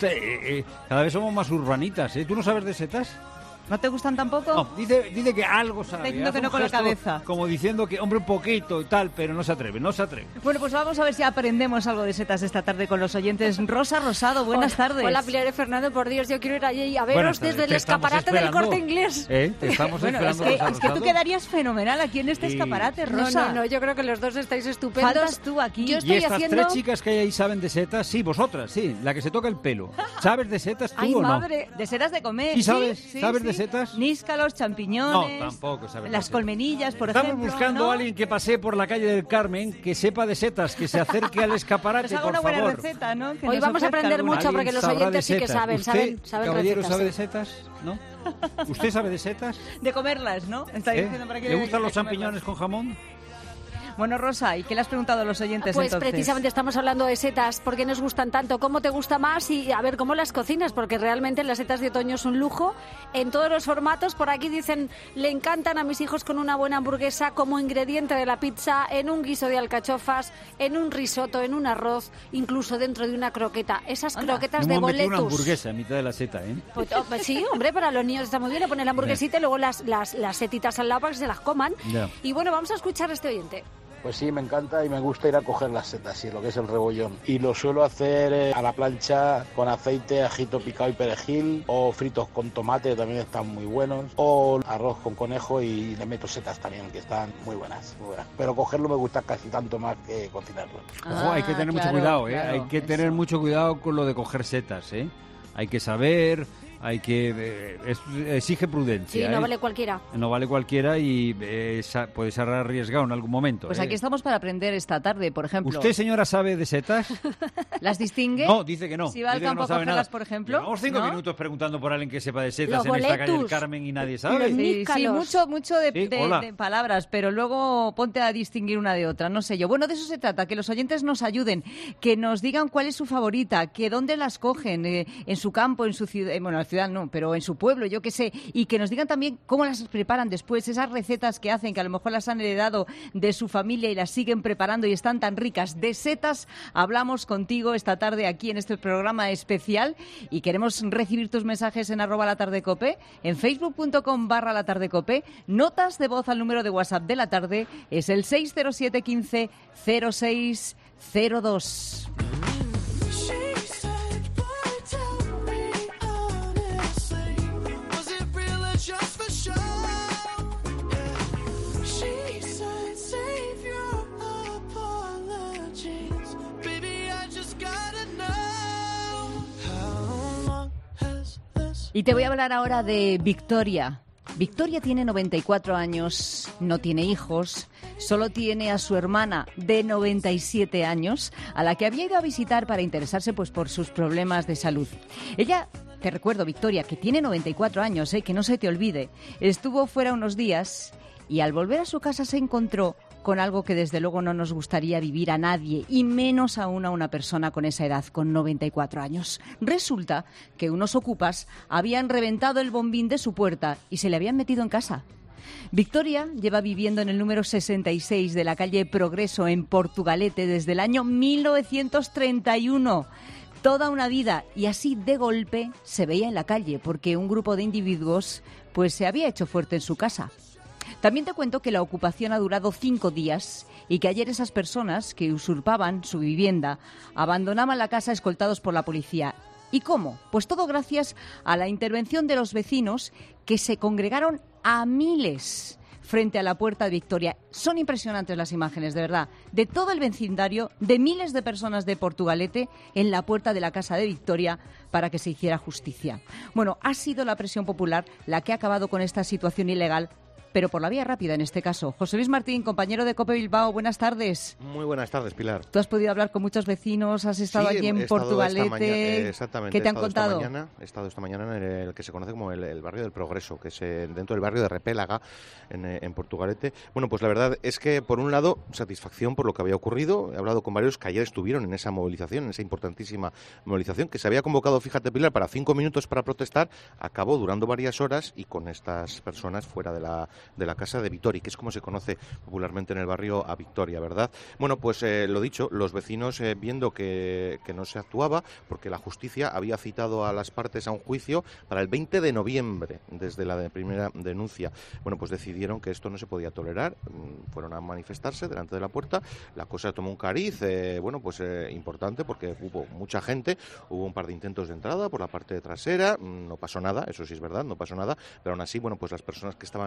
Speaker 7: Cada vez somos más urbanitas, ¿eh? ¿Tú no sabes de setas?
Speaker 5: ¿No te gustan tampoco?
Speaker 7: No, dice que algo sabe.
Speaker 5: Está diciendo que no con la cabeza.
Speaker 7: Como diciendo que, hombre, un poquito y tal, pero no se atreve.
Speaker 5: Bueno, pues vamos a ver si aprendemos algo de setas esta tarde con los oyentes. Rosa Rosado, buenas tardes.
Speaker 12: Hola, Pilar y Fernando, por Dios, yo quiero ir allí a veros desde el escaparate del Corte Inglés.
Speaker 7: Te estamos esperando.
Speaker 5: Es que tú quedarías fenomenal aquí en este escaparate, Rosa.
Speaker 12: No, yo creo que los dos estáis estupendos.
Speaker 5: Faltas tú aquí.
Speaker 12: Yo estoy
Speaker 7: ¿Y estas
Speaker 12: haciendo...
Speaker 7: tres chicas que hay ahí saben de setas? Sí, vosotras, sí, la que se toca el pelo. ¿Sabes de setas tú
Speaker 12: Ay,
Speaker 7: o no?
Speaker 5: Madre, de setas de comer.
Speaker 7: ¿Sí sabes? ¿Sabes de setas?
Speaker 5: Níscalos, champiñones.
Speaker 7: No, tampoco sabe
Speaker 5: las colmenillas, por
Speaker 7: ejemplo.
Speaker 5: ejemplo.
Speaker 7: Estamos buscando
Speaker 5: ¿no?
Speaker 7: a alguien que pase por la calle del Carmen, que sepa de setas, que se acerque al escaparate,
Speaker 5: Pues haga
Speaker 7: por
Speaker 5: una buena
Speaker 7: favor.
Speaker 5: receta, ¿no? Que
Speaker 12: Hoy
Speaker 5: nos
Speaker 12: vamos a
Speaker 5: ofrezca
Speaker 12: aprender
Speaker 5: alguna.
Speaker 12: mucho porque los oyentes sí que saben.
Speaker 7: ¿Usted,
Speaker 12: saben
Speaker 7: caballero,
Speaker 12: recetas,
Speaker 7: sabe
Speaker 12: sí.
Speaker 7: de setas? ¿No? ¿Usted sabe de setas?
Speaker 5: De comerlas, ¿no? Está diciendo para que
Speaker 7: ¿Le gustan los
Speaker 5: de comerlas.
Speaker 7: champiñones con jamón?
Speaker 5: Bueno, Rosa, ¿y qué le has preguntado a los oyentes
Speaker 12: Pues
Speaker 5: entonces?
Speaker 12: precisamente estamos hablando de setas, ¿por qué nos gustan tanto? ¿Cómo te gusta más? Y a ver, ¿cómo las cocinas? Porque realmente las setas de otoño es un lujo en todos los formatos. Por aquí dicen, le encantan a mis hijos con una buena hamburguesa como ingrediente de la pizza, en un guiso de alcachofas, en un risotto, en un arroz, incluso dentro de una croqueta. Esas croquetas de
Speaker 7: Hemos metido una
Speaker 12: boletus.
Speaker 7: hamburguesa en mitad de la seta, ¿eh?
Speaker 12: Pues, sí, hombre, para los niños está muy bien. Le ponen la hamburguesita y luego las setitas al lado para que se las coman.
Speaker 7: Ya.
Speaker 12: Y bueno, vamos a escuchar a este oyente.
Speaker 1: Pues sí, me encanta y me gusta ir a coger las setas, y lo que es el rebollón. Y lo suelo hacer a la plancha con aceite, ajito picado y perejil, o fritos con tomate, también están muy buenos, o arroz con conejo y le meto setas también, que están muy buenas, muy buenas. Pero cogerlo me gusta casi tanto más que cocinarlo.
Speaker 7: Ojo, hay que tener mucho cuidado, ¿eh?
Speaker 5: claro,
Speaker 7: Hay que tener mucho cuidado con lo de coger setas, ¿eh? Hay que saber, hay que... exige prudencia.
Speaker 12: Sí, no
Speaker 7: ¿eh?
Speaker 12: vale cualquiera.
Speaker 7: No vale cualquiera y puede ser arriesgado en algún momento.
Speaker 5: Pues aquí estamos para aprender esta tarde, por ejemplo.
Speaker 7: ¿Usted, señora, sabe de setas?
Speaker 5: ¿Las distingue?
Speaker 7: No, dice que no.
Speaker 5: Si va al
Speaker 7: Dice que
Speaker 5: campo
Speaker 7: no
Speaker 5: a
Speaker 7: sabe
Speaker 5: cogerlas,
Speaker 7: nada.
Speaker 5: por ejemplo.
Speaker 7: Llevamos 5
Speaker 5: ¿no?
Speaker 7: minutos preguntando por alguien que sepa de setas
Speaker 12: Los
Speaker 7: en esta calle del
Speaker 12: boletus.
Speaker 7: Carmen y nadie sabe.
Speaker 5: Sí, mucho
Speaker 7: Sí, hola.
Speaker 5: de palabras, pero luego ponte a distinguir una de otra, no sé yo. Bueno, de eso se trata, que los oyentes nos ayuden, que nos digan cuál es su favorita, que dónde las cogen, en su campo, en su ciudad, bueno, en la ciudad no, pero en su pueblo, yo qué sé, y que nos digan también cómo las preparan después, esas recetas que hacen, que a lo mejor las han heredado de su familia y las siguen preparando y están tan ricas. De setas hablamos contigo esta tarde aquí en este programa especial y queremos recibir tus mensajes en @latardecope, en facebook.com/latardecope, notas de voz al número de WhatsApp de la tarde, es el 607 15 0602. Y te voy a hablar ahora de Victoria. Victoria tiene 94 años, no tiene hijos, solo tiene a su hermana de 97 años, a la que había ido a visitar para interesarse pues por sus problemas de salud. Ella, te recuerdo, Victoria, que tiene 94 años, que no se te olvide, estuvo fuera unos días y al volver a su casa se encontró con algo que desde luego no nos gustaría vivir a nadie, y menos aún a una persona con esa edad, con 94 años. Resulta que unos ocupas habían reventado el bombín de su puerta y se le habían metido en casa. Victoria lleva viviendo en el número 66 de la calle Progreso en Portugalete desde el año 1931. Toda una vida, y así de golpe se veía en la calle porque un grupo de individuos pues se había hecho fuerte en su casa. También te cuento que la ocupación ha durado 5 días y que ayer esas personas que usurpaban su vivienda abandonaban la casa escoltados por la policía. ¿Y cómo? Pues todo gracias a la intervención de los vecinos, que se congregaron a miles frente a la puerta de Victoria. Son impresionantes las imágenes, de verdad, de todo el vecindario, de miles de personas de Portugalete en la puerta de la casa de Victoria para que se hiciera justicia. Bueno, ha sido la presión popular la que ha acabado con esta situación ilegal, pero por la vía rápida en este caso. José Luis Martín, compañero de COPE Bilbao, buenas tardes.
Speaker 13: Muy buenas tardes, Pilar.
Speaker 5: Tú has podido hablar con muchos vecinos, has estado allí en Portugalete.
Speaker 13: Exactamente.
Speaker 5: ¿Qué te han contado?
Speaker 13: He estado esta mañana en el que se conoce como el barrio del Progreso, que es dentro del barrio de Repélaga, en Portugalete. Bueno, pues la verdad es que, por un lado, satisfacción por lo que había ocurrido. He hablado con varios que ayer estuvieron en esa movilización, en esa importantísima movilización, que se había convocado, fíjate, Pilar, para 5 minutos para protestar. Acabó durando varias horas y con estas personas fuera de la casa de Vittori, que es como se conoce popularmente en el barrio a Victoria, ¿verdad? Bueno, pues lo dicho, los vecinos viendo que no se actuaba, porque la justicia había citado a las partes a un juicio para el 20 de noviembre, desde la primera denuncia. Bueno, pues decidieron que esto no se podía tolerar, fueron a manifestarse delante de la puerta, la cosa tomó un cariz, importante, porque hubo mucha gente, hubo un par de intentos de entrada por la parte trasera, no pasó nada, eso sí es verdad, no pasó nada, pero aún así, bueno, pues las personas que estaban dentro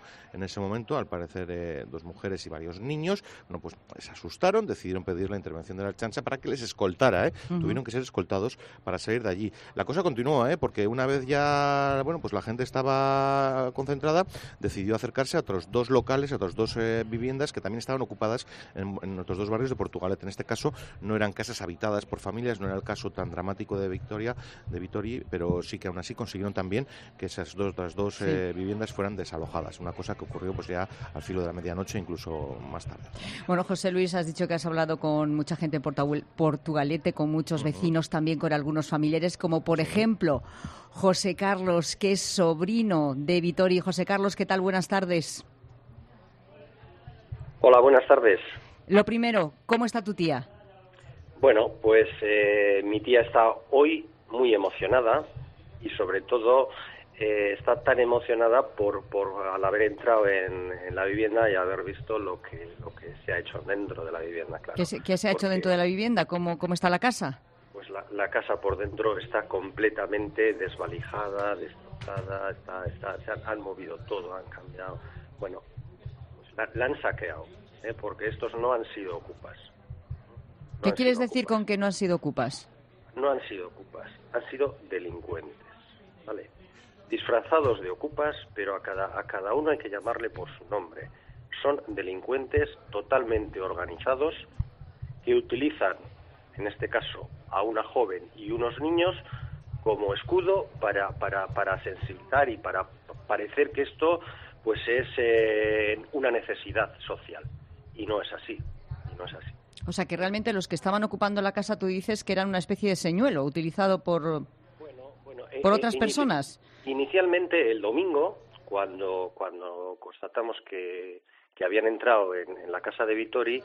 Speaker 13: en ese momento, al parecer 2 mujeres y varios niños. Bueno, pues se asustaron, decidieron pedir la intervención de la Ertzaintza para que les escoltara, Tuvieron que ser escoltados para salir de allí. La cosa continuó, porque una vez ya, bueno, pues la gente estaba concentrada, decidió acercarse a otros 2 locales, a otras 2 viviendas que también estaban ocupadas en otros 2 barrios de Portugalete. En este caso no eran casas habitadas por familias, no era el caso tan dramático de Vittori, pero sí que aún así consiguieron también que esas otras dos viviendas fueran desalojadas. Una cosa que ocurrió pues ya al filo de la medianoche, incluso más tarde.
Speaker 5: Bueno, José Luis, has dicho que has hablado con mucha gente en Portugalete, con muchos vecinos, también con algunos familiares, como por ejemplo José Carlos, que es sobrino de Vittori. José Carlos, ¿qué tal? Buenas tardes.
Speaker 4: Hola, buenas tardes.
Speaker 5: Lo primero, ¿cómo está tu tía?
Speaker 4: Bueno, pues mi tía está hoy muy emocionada y sobre todo está tan emocionada por al haber entrado en la vivienda y haber visto lo que se ha hecho dentro de la vivienda, claro.
Speaker 5: ¿Qué se ha hecho dentro de la vivienda? ¿Cómo está la casa?
Speaker 4: Pues la casa por dentro está completamente desvalijada, destrozada, se han movido todo, han cambiado. Bueno, pues la han saqueado, porque estos no han sido ocupas.
Speaker 5: ¿Qué quieres decir con que no han sido ocupas?
Speaker 4: No han sido ocupas, han sido delincuentes, ¿vale? Disfrazados de ocupas, pero a cada uno hay que llamarle por su nombre. Son delincuentes totalmente organizados que utilizan, en este caso, a una joven y unos niños como escudo para sensibilizar y para parecer que esto pues es una necesidad social. Y no es así,
Speaker 5: O sea, que realmente los que estaban ocupando la casa, tú dices que eran una especie de señuelo utilizado por otras personas.
Speaker 4: Inicialmente, el domingo, cuando constatamos que habían entrado en la casa de Vittori,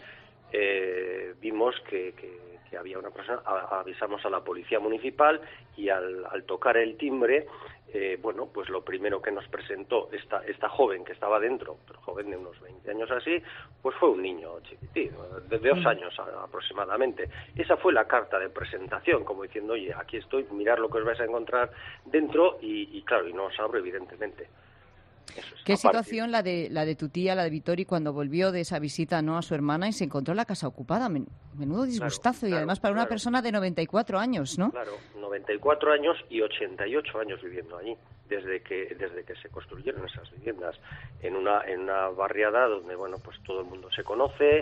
Speaker 4: vimos que había una persona, avisamos a la policía municipal y al tocar el timbre, pues lo primero que nos presentó esta joven que estaba dentro, pero joven de unos 20 años así, pues fue un niño chiquitito, de 2 años aproximadamente. Esa fue la carta de presentación, como diciendo, oye, aquí estoy, mirad lo que os vais a encontrar dentro y claro, y no os abro evidentemente.
Speaker 5: ¿Qué situación la de tu tía, la de Vittori, cuando volvió de esa visita, ¿no?, a su hermana y se encontró la casa ocupada? Menudo disgustazo, y además para una persona de 94 años, ¿no?
Speaker 4: Claro, 94 años y 88 años viviendo allí, desde que se construyeron esas viviendas, en una barriada donde, bueno, pues todo el mundo se conoce,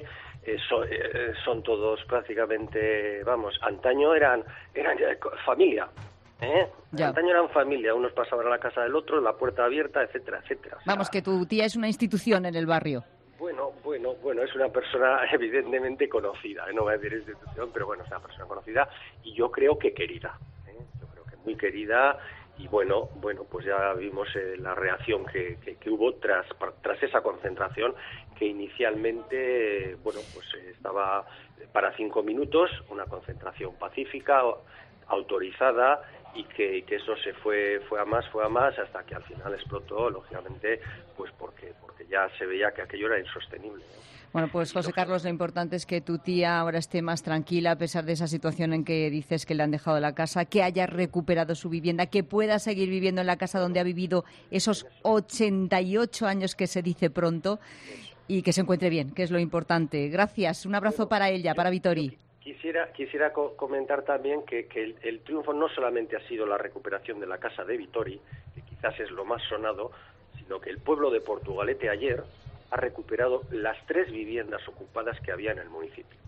Speaker 4: son todos prácticamente, antaño eran familia. Antaño eran familia, unos pasaban a la casa del otro, la puerta abierta, etcétera, etcétera.
Speaker 5: Vamos, que tu tía es una institución en el barrio.
Speaker 4: Bueno, es una persona evidentemente conocida, no voy a decir institución, pero bueno, es una persona conocida y yo creo que querida, yo creo que muy querida y bueno, pues ya vimos la reacción que hubo tras esa concentración que inicialmente, pues estaba para 5 minutos, una concentración pacífica, autorizada y que eso se fue a más hasta que al final explotó, lógicamente, pues porque ya se veía que aquello era insostenible, ¿no?
Speaker 5: Bueno, pues José Carlos, lo importante es que tu tía ahora esté más tranquila a pesar de esa situación en que dices que le han dejado la casa, que haya recuperado su vivienda, que pueda seguir viviendo en la casa donde ha vivido esos 88 años que se dice pronto y que se encuentre bien, que es lo importante. Gracias, un abrazo para ella, para Vittori.
Speaker 4: Quisiera comentar también que el triunfo no solamente ha sido la recuperación de la casa de Vittori, que quizás es lo más sonado, sino que el pueblo de Portugalete ayer ha recuperado las 3 viviendas ocupadas que había en el municipio.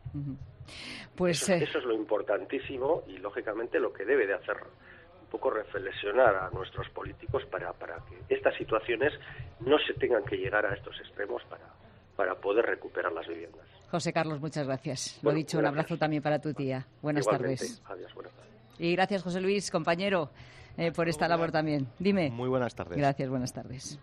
Speaker 5: Pues
Speaker 4: eso es lo importantísimo y, lógicamente, lo que debe de hacer un poco reflexionar a nuestros políticos para que estas situaciones no se tengan que llegar a estos extremos para poder recuperar las viviendas.
Speaker 5: José Carlos, muchas gracias. Lo dicho, un abrazo también para tu tía. Buenas tardes.
Speaker 4: Adiós, buenas tardes.
Speaker 5: Y gracias, José Luis, compañero, por esta labor también. Dime.
Speaker 13: Muy buenas tardes.
Speaker 5: Gracias, buenas tardes.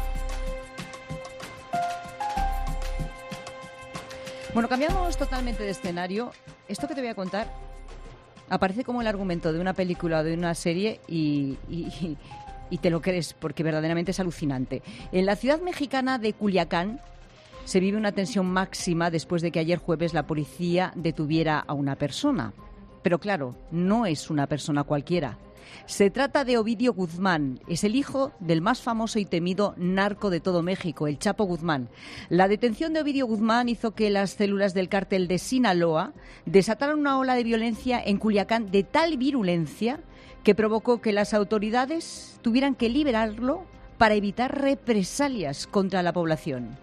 Speaker 5: Bueno, cambiamos totalmente de escenario. Esto que te voy a contar aparece como el argumento de una película o de una serie y te lo crees porque verdaderamente es alucinante. En la ciudad mexicana de Culiacán se vive una tensión máxima después de que ayer jueves la policía detuviera a una persona. Pero claro, no es una persona cualquiera. Se trata de Ovidio Guzmán. Es el hijo del más famoso y temido narco de todo México, el Chapo Guzmán. La detención de Ovidio Guzmán hizo que las células del cártel de Sinaloa desataran una ola de violencia en Culiacán de tal virulencia que provocó que las autoridades tuvieran que liberarlo para evitar represalias contra la población.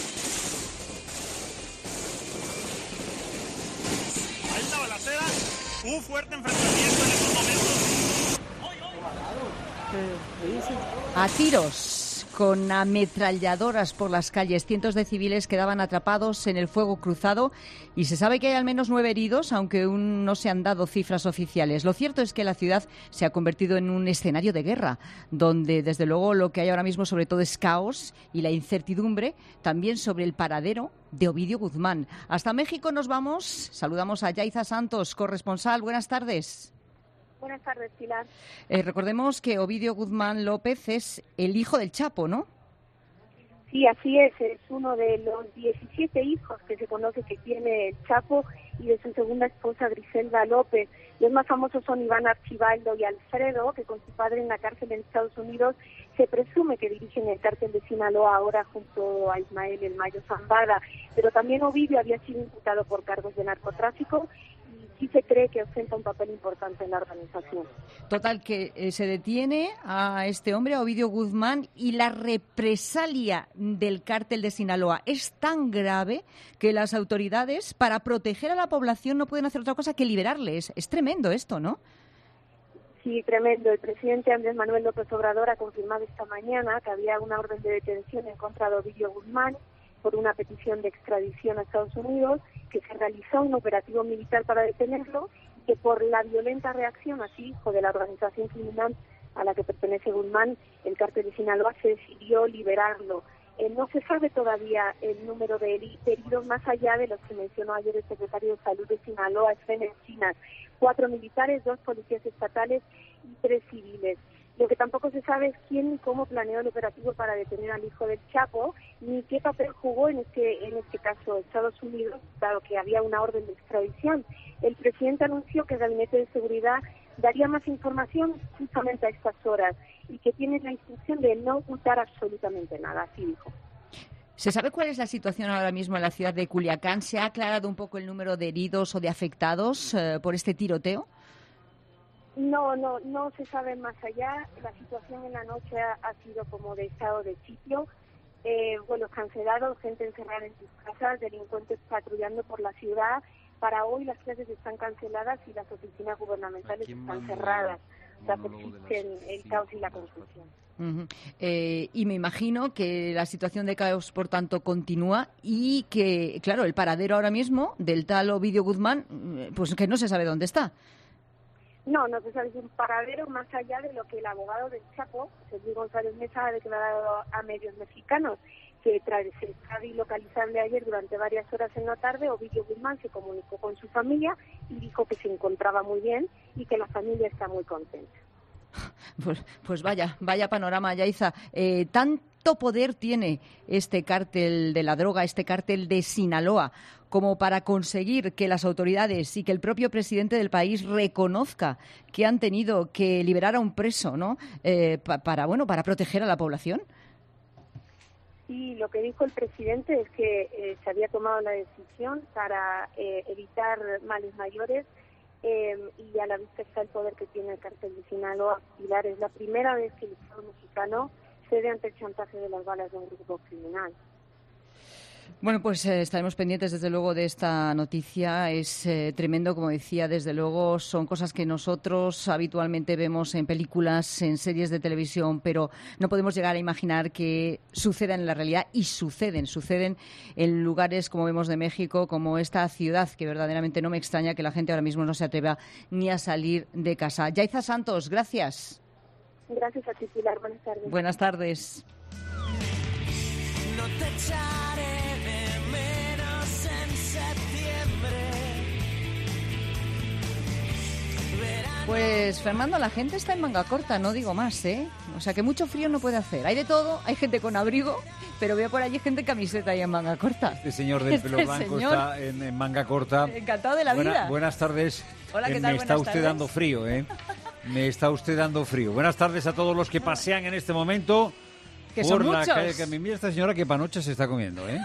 Speaker 9: Hay una balacera, un fuerte enfrentamiento en estos momentos.
Speaker 5: A tiros, con ametralladoras por las calles, cientos de civiles quedaban atrapados en el fuego cruzado y se sabe que hay al menos 9 heridos, aunque aún no se han dado cifras oficiales. Lo cierto es que la ciudad se ha convertido en un escenario de guerra, donde desde luego lo que hay ahora mismo sobre todo es caos y la incertidumbre también sobre el paradero de Ovidio Guzmán. Hasta México nos vamos, saludamos a Yaiza Santos, corresponsal. Buenas tardes.
Speaker 10: Buenas tardes, Pilar.
Speaker 5: Recordemos que Ovidio Guzmán López es el hijo del Chapo, ¿no?
Speaker 10: Sí, así es uno de los 17 hijos que se conoce que tiene el Chapo y de su segunda esposa Griselda López. Los más famosos son Iván Archibaldo y Alfredo, que con su padre en la cárcel en Estados Unidos se presume que dirigen el cártel de Sinaloa ahora junto a Ismael El Mayo Zambada. Pero también Ovidio había sido imputado por cargos de narcotráfico y se cree que ostenta un papel importante en la organización.
Speaker 5: Total, que se detiene a este hombre, a Ovidio Guzmán, y la represalia del cártel de Sinaloa es tan grave que las autoridades, para proteger a la población, no pueden hacer otra cosa que liberarles. Es tremendo esto, ¿no?
Speaker 10: Sí, tremendo. El presidente Andrés Manuel López Obrador ha confirmado esta mañana que había una orden de detención en contra de Ovidio Guzmán por una petición de extradición a Estados Unidos, que se realizó un operativo militar para detenerlo y que por la violenta reacción, así hijo de la organización criminal a la que pertenece Guzmán, el cártel de Sinaloa se decidió liberarlo. No se sabe todavía el número de heridos más allá de los que mencionó ayer el secretario de Salud de Sinaloa, Sven Encinas. 4 militares, 2 policías estatales y 3 civiles. Lo que tampoco se sabe es quién y cómo planeó el operativo para detener al hijo del Chapo, ni qué papel jugó en este caso Estados Unidos, dado que había una orden de extradición. El presidente anunció que el Gabinete de Seguridad daría más información justamente a estas horas y que tiene la instrucción de no ocultar absolutamente nada, así dijo.
Speaker 5: ¿Se sabe cuál es la situación ahora mismo en la ciudad de Culiacán? ¿Se ha aclarado un poco el número de heridos o de afectados por este tiroteo?
Speaker 10: No se sabe más allá. La situación en la noche ha sido como de estado de sitio. Vuelos cancelados, gente encerrada en sus casas, delincuentes patrullando por la ciudad. Para hoy las clases están canceladas y las oficinas gubernamentales están cerradas. O sea, persisten el caos y la confusión.
Speaker 5: Y me imagino que la situación de caos, por tanto, continúa y que, claro, el paradero ahora mismo del tal Ovidio Guzmán, pues que no se sabe dónde está.
Speaker 10: No se sabe, es un paradero más allá de lo que el abogado del Chapo, Sergio González Mesa, ha declarado a medios mexicanos, que tras estar ilocalizable ayer durante varias horas en la tarde, Ovidio Guzmán se comunicó con su familia y dijo que se encontraba muy bien y que la familia está muy contenta.
Speaker 5: Pues vaya panorama, Yaiza. Tanto poder tiene este cártel de la droga, este cártel de Sinaloa, como para conseguir que las autoridades y que el propio presidente del país reconozca que han tenido que liberar a un preso, ¿no? Para proteger a la población.
Speaker 10: Sí, lo que dijo el presidente es que se había tomado la decisión para evitar males mayores. Y a la vista está el poder que tiene el cártel de Sinaloa. Pilar, es la primera vez que el Estado mexicano cede ante el chantaje de las balas de un grupo criminal.
Speaker 5: Bueno, pues estaremos pendientes desde luego de esta noticia. Es tremendo, como decía, desde luego son cosas que nosotros habitualmente vemos en películas, en series de televisión, pero no podemos llegar a imaginar que sucedan en la realidad y suceden en lugares como vemos de México, como esta ciudad, que verdaderamente no me extraña que la gente ahora mismo no se atreva ni a salir de casa. Yaiza Santos, gracias.
Speaker 10: Gracias a ti, Pilar. Buenas tardes.
Speaker 5: Buenas tardes.
Speaker 15: No te echaré de menos en septiembre.
Speaker 5: Pues, Fernando, la gente está en manga corta, no digo más, ¿eh? O sea, que mucho frío no puede hacer. Hay de todo, hay gente con abrigo pero veo por allí gente en camiseta y en manga corta.
Speaker 7: Este señor del pelo blanco está en manga corta.
Speaker 5: Encantado de la vida.
Speaker 7: Buenas tardes.
Speaker 5: Hola, ¿qué tal?
Speaker 7: Me está
Speaker 5: Buenas
Speaker 7: usted
Speaker 5: tardes.
Speaker 7: dando frío, ¿eh? Me está usted dando frío. Buenas tardes a todos los que pasean en este momento
Speaker 5: Que
Speaker 7: por
Speaker 5: son
Speaker 7: la
Speaker 5: muchos.
Speaker 7: calle. Que mira esta señora que panocha se está comiendo, ¿eh?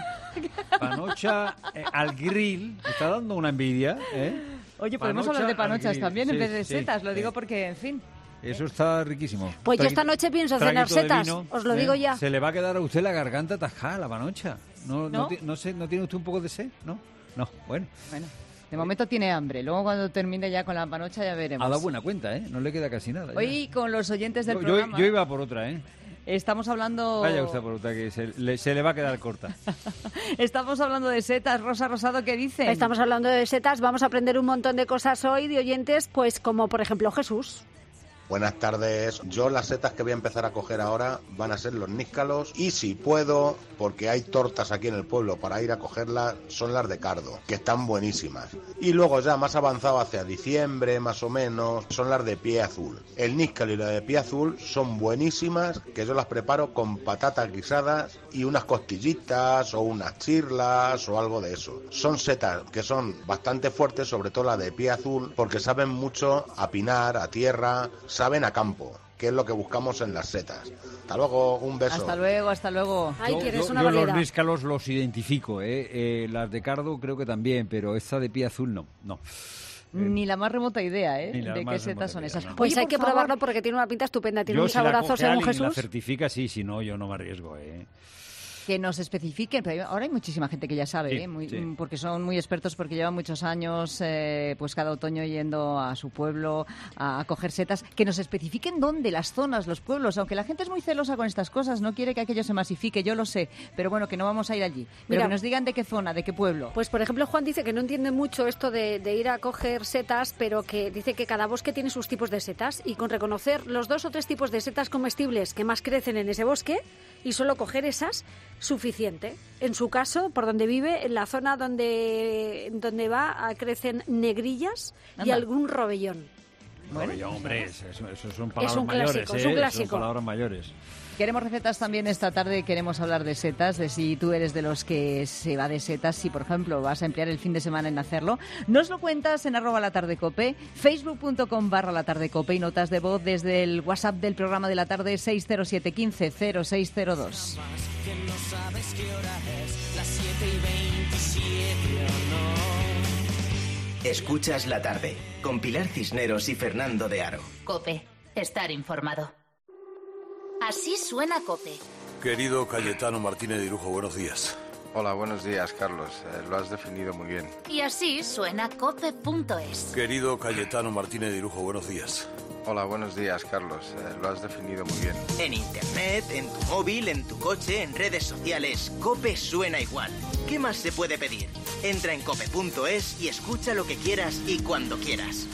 Speaker 7: Panocha al grill. Está dando una envidia, ¿eh?
Speaker 5: Oye, podemos
Speaker 7: Panocha
Speaker 5: hablar de
Speaker 7: al
Speaker 5: panochas
Speaker 7: grill.
Speaker 5: también en
Speaker 7: Sí,
Speaker 5: vez de
Speaker 7: sí,
Speaker 5: setas. Lo
Speaker 7: sí.
Speaker 5: digo porque, en fin.
Speaker 7: Eso está riquísimo.
Speaker 12: Pues yo esta noche pienso cenar
Speaker 7: Traguito de
Speaker 12: setas,
Speaker 7: vino,
Speaker 12: os lo digo ya.
Speaker 7: Se le va a quedar a usted la garganta atajada, la panocha.
Speaker 5: ¿No?
Speaker 7: ¿No tiene usted un poco de sed? ¿No? No, bueno.
Speaker 5: Bueno, de momento tiene hambre. Luego cuando termine ya con la panocha ya veremos.
Speaker 7: Ha dado buena cuenta, ¿eh? No le queda casi nada. ya.
Speaker 5: Hoy con los oyentes del programa
Speaker 7: Yo iba por otra, ¿eh?
Speaker 5: estamos hablando...
Speaker 7: Vaya usted por otra, que se le va a quedar corta.
Speaker 5: Estamos hablando de setas. Rosa Rosado, ¿qué dice?
Speaker 12: Estamos hablando de setas, vamos a aprender un montón de cosas hoy de oyentes, pues como por ejemplo Jesús.
Speaker 2: Buenas tardes. Yo las setas que voy a empezar a coger ahora van a ser los níscalos y si puedo, porque hay tortas aquí en el pueblo para ir a cogerlas, son las de cardo, que están buenísimas. Y luego ya más avanzado hacia diciembre más o menos, son las de pie azul. El níscalo y la de pie azul son buenísimas, que yo las preparo con patatas guisadas y unas costillitas o unas chirlas o algo de eso. Son setas que son bastante fuertes, sobre todo la de pie azul, porque saben mucho a pinar, a tierra, saben a campo, que es lo que buscamos en las setas. Hasta luego, un beso.
Speaker 5: Hasta luego, hasta luego.
Speaker 12: Ay, que eres una
Speaker 7: yo
Speaker 12: valera.
Speaker 7: los níscalos los identifico, ¿eh? Las de cardo creo que también, pero esta de pie azul no.
Speaker 5: Ni la más remota idea, ¿eh?
Speaker 7: Ni la
Speaker 5: De
Speaker 7: más
Speaker 5: qué setas
Speaker 7: remota
Speaker 5: son
Speaker 7: idea,
Speaker 5: esas.
Speaker 7: no.
Speaker 12: Pues
Speaker 5: Oye,
Speaker 12: hay
Speaker 5: por
Speaker 12: que
Speaker 5: favor,
Speaker 12: probarlo porque tiene una pinta estupenda, tiene
Speaker 7: Yo
Speaker 12: un
Speaker 7: si la
Speaker 12: saborazo
Speaker 7: coge
Speaker 12: según
Speaker 7: alguien y la
Speaker 12: Jesús.
Speaker 7: certifica, sí, si no, yo no me arriesgo, ¿eh?
Speaker 5: que nos especifiquen, pero ahora hay muchísima gente que ya sabe,
Speaker 7: Sí, sí.
Speaker 5: porque son muy expertos, porque llevan muchos años, pues cada otoño yendo a su pueblo a coger setas, que nos especifiquen dónde, las zonas, los pueblos, aunque la gente es muy celosa con estas cosas, no quiere que aquello se masifique, yo lo sé, pero bueno, que no vamos a ir allí, pero
Speaker 12: Mira,
Speaker 5: que nos digan de qué zona, de qué pueblo.
Speaker 12: Pues por ejemplo Juan dice que no entiende mucho esto de ir a coger setas, pero que dice que cada bosque tiene sus tipos de setas y con reconocer los 2 o 3 tipos de setas comestibles que más crecen en ese bosque y solo coger esas, suficiente. En su caso, por donde vive, en la zona donde va, crecen negrillas y
Speaker 5: Anda.
Speaker 12: algún robellón.
Speaker 5: Bueno,
Speaker 7: Oye, hombre, eso son
Speaker 12: Es
Speaker 7: palabras
Speaker 12: un
Speaker 7: mayores,
Speaker 12: clásico, es un clásico.
Speaker 7: Son palabras mayores.
Speaker 5: Queremos recetas también esta tarde, queremos hablar de setas, de si tú eres de los que se va de setas, si por ejemplo vas a emplear el fin de semana en hacerlo. Nos lo cuentas en @latardecope, facebook.com/latardecope y notas de voz desde el WhatsApp del programa de la tarde 607 15 0602.
Speaker 15: Que no sabes qué hora es, las 7:27 o no.
Speaker 16: Escuchas La Tarde, con Pilar Cisneros y Fernando de Aro.
Speaker 8: COPE. Estar informado. Así suena COPE.
Speaker 17: Querido Cayetano Martínez de Irujo, buenos días.
Speaker 18: Hola, buenos días, Carlos. Lo has definido muy bien.
Speaker 8: Y así suena COPE.es.
Speaker 17: Querido Cayetano Martínez de Irujo, buenos días.
Speaker 18: Hola, buenos días, Carlos. Lo has definido muy bien.
Speaker 16: En internet, en tu móvil, en tu coche, en redes sociales, COPE suena igual. ¿Qué más se puede pedir? Entra en cope.es y escucha lo que quieras y cuando quieras.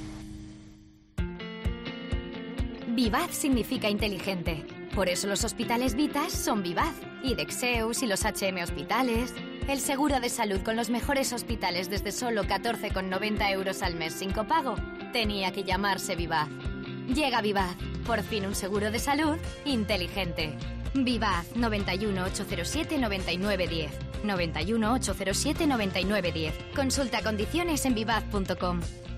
Speaker 19: Vivaz significa inteligente. Por eso los hospitales Vitas son Vivaz. Y Dexeus y los HM Hospitales. El seguro de salud con los mejores hospitales desde solo 14,90 euros al mes sin copago. Tenía que llamarse Vivaz. Llega Vivaz. Por fin un seguro de salud inteligente. Vivaz 91 807 9910. 91 807 9910. Consulta condiciones en vivaz.com.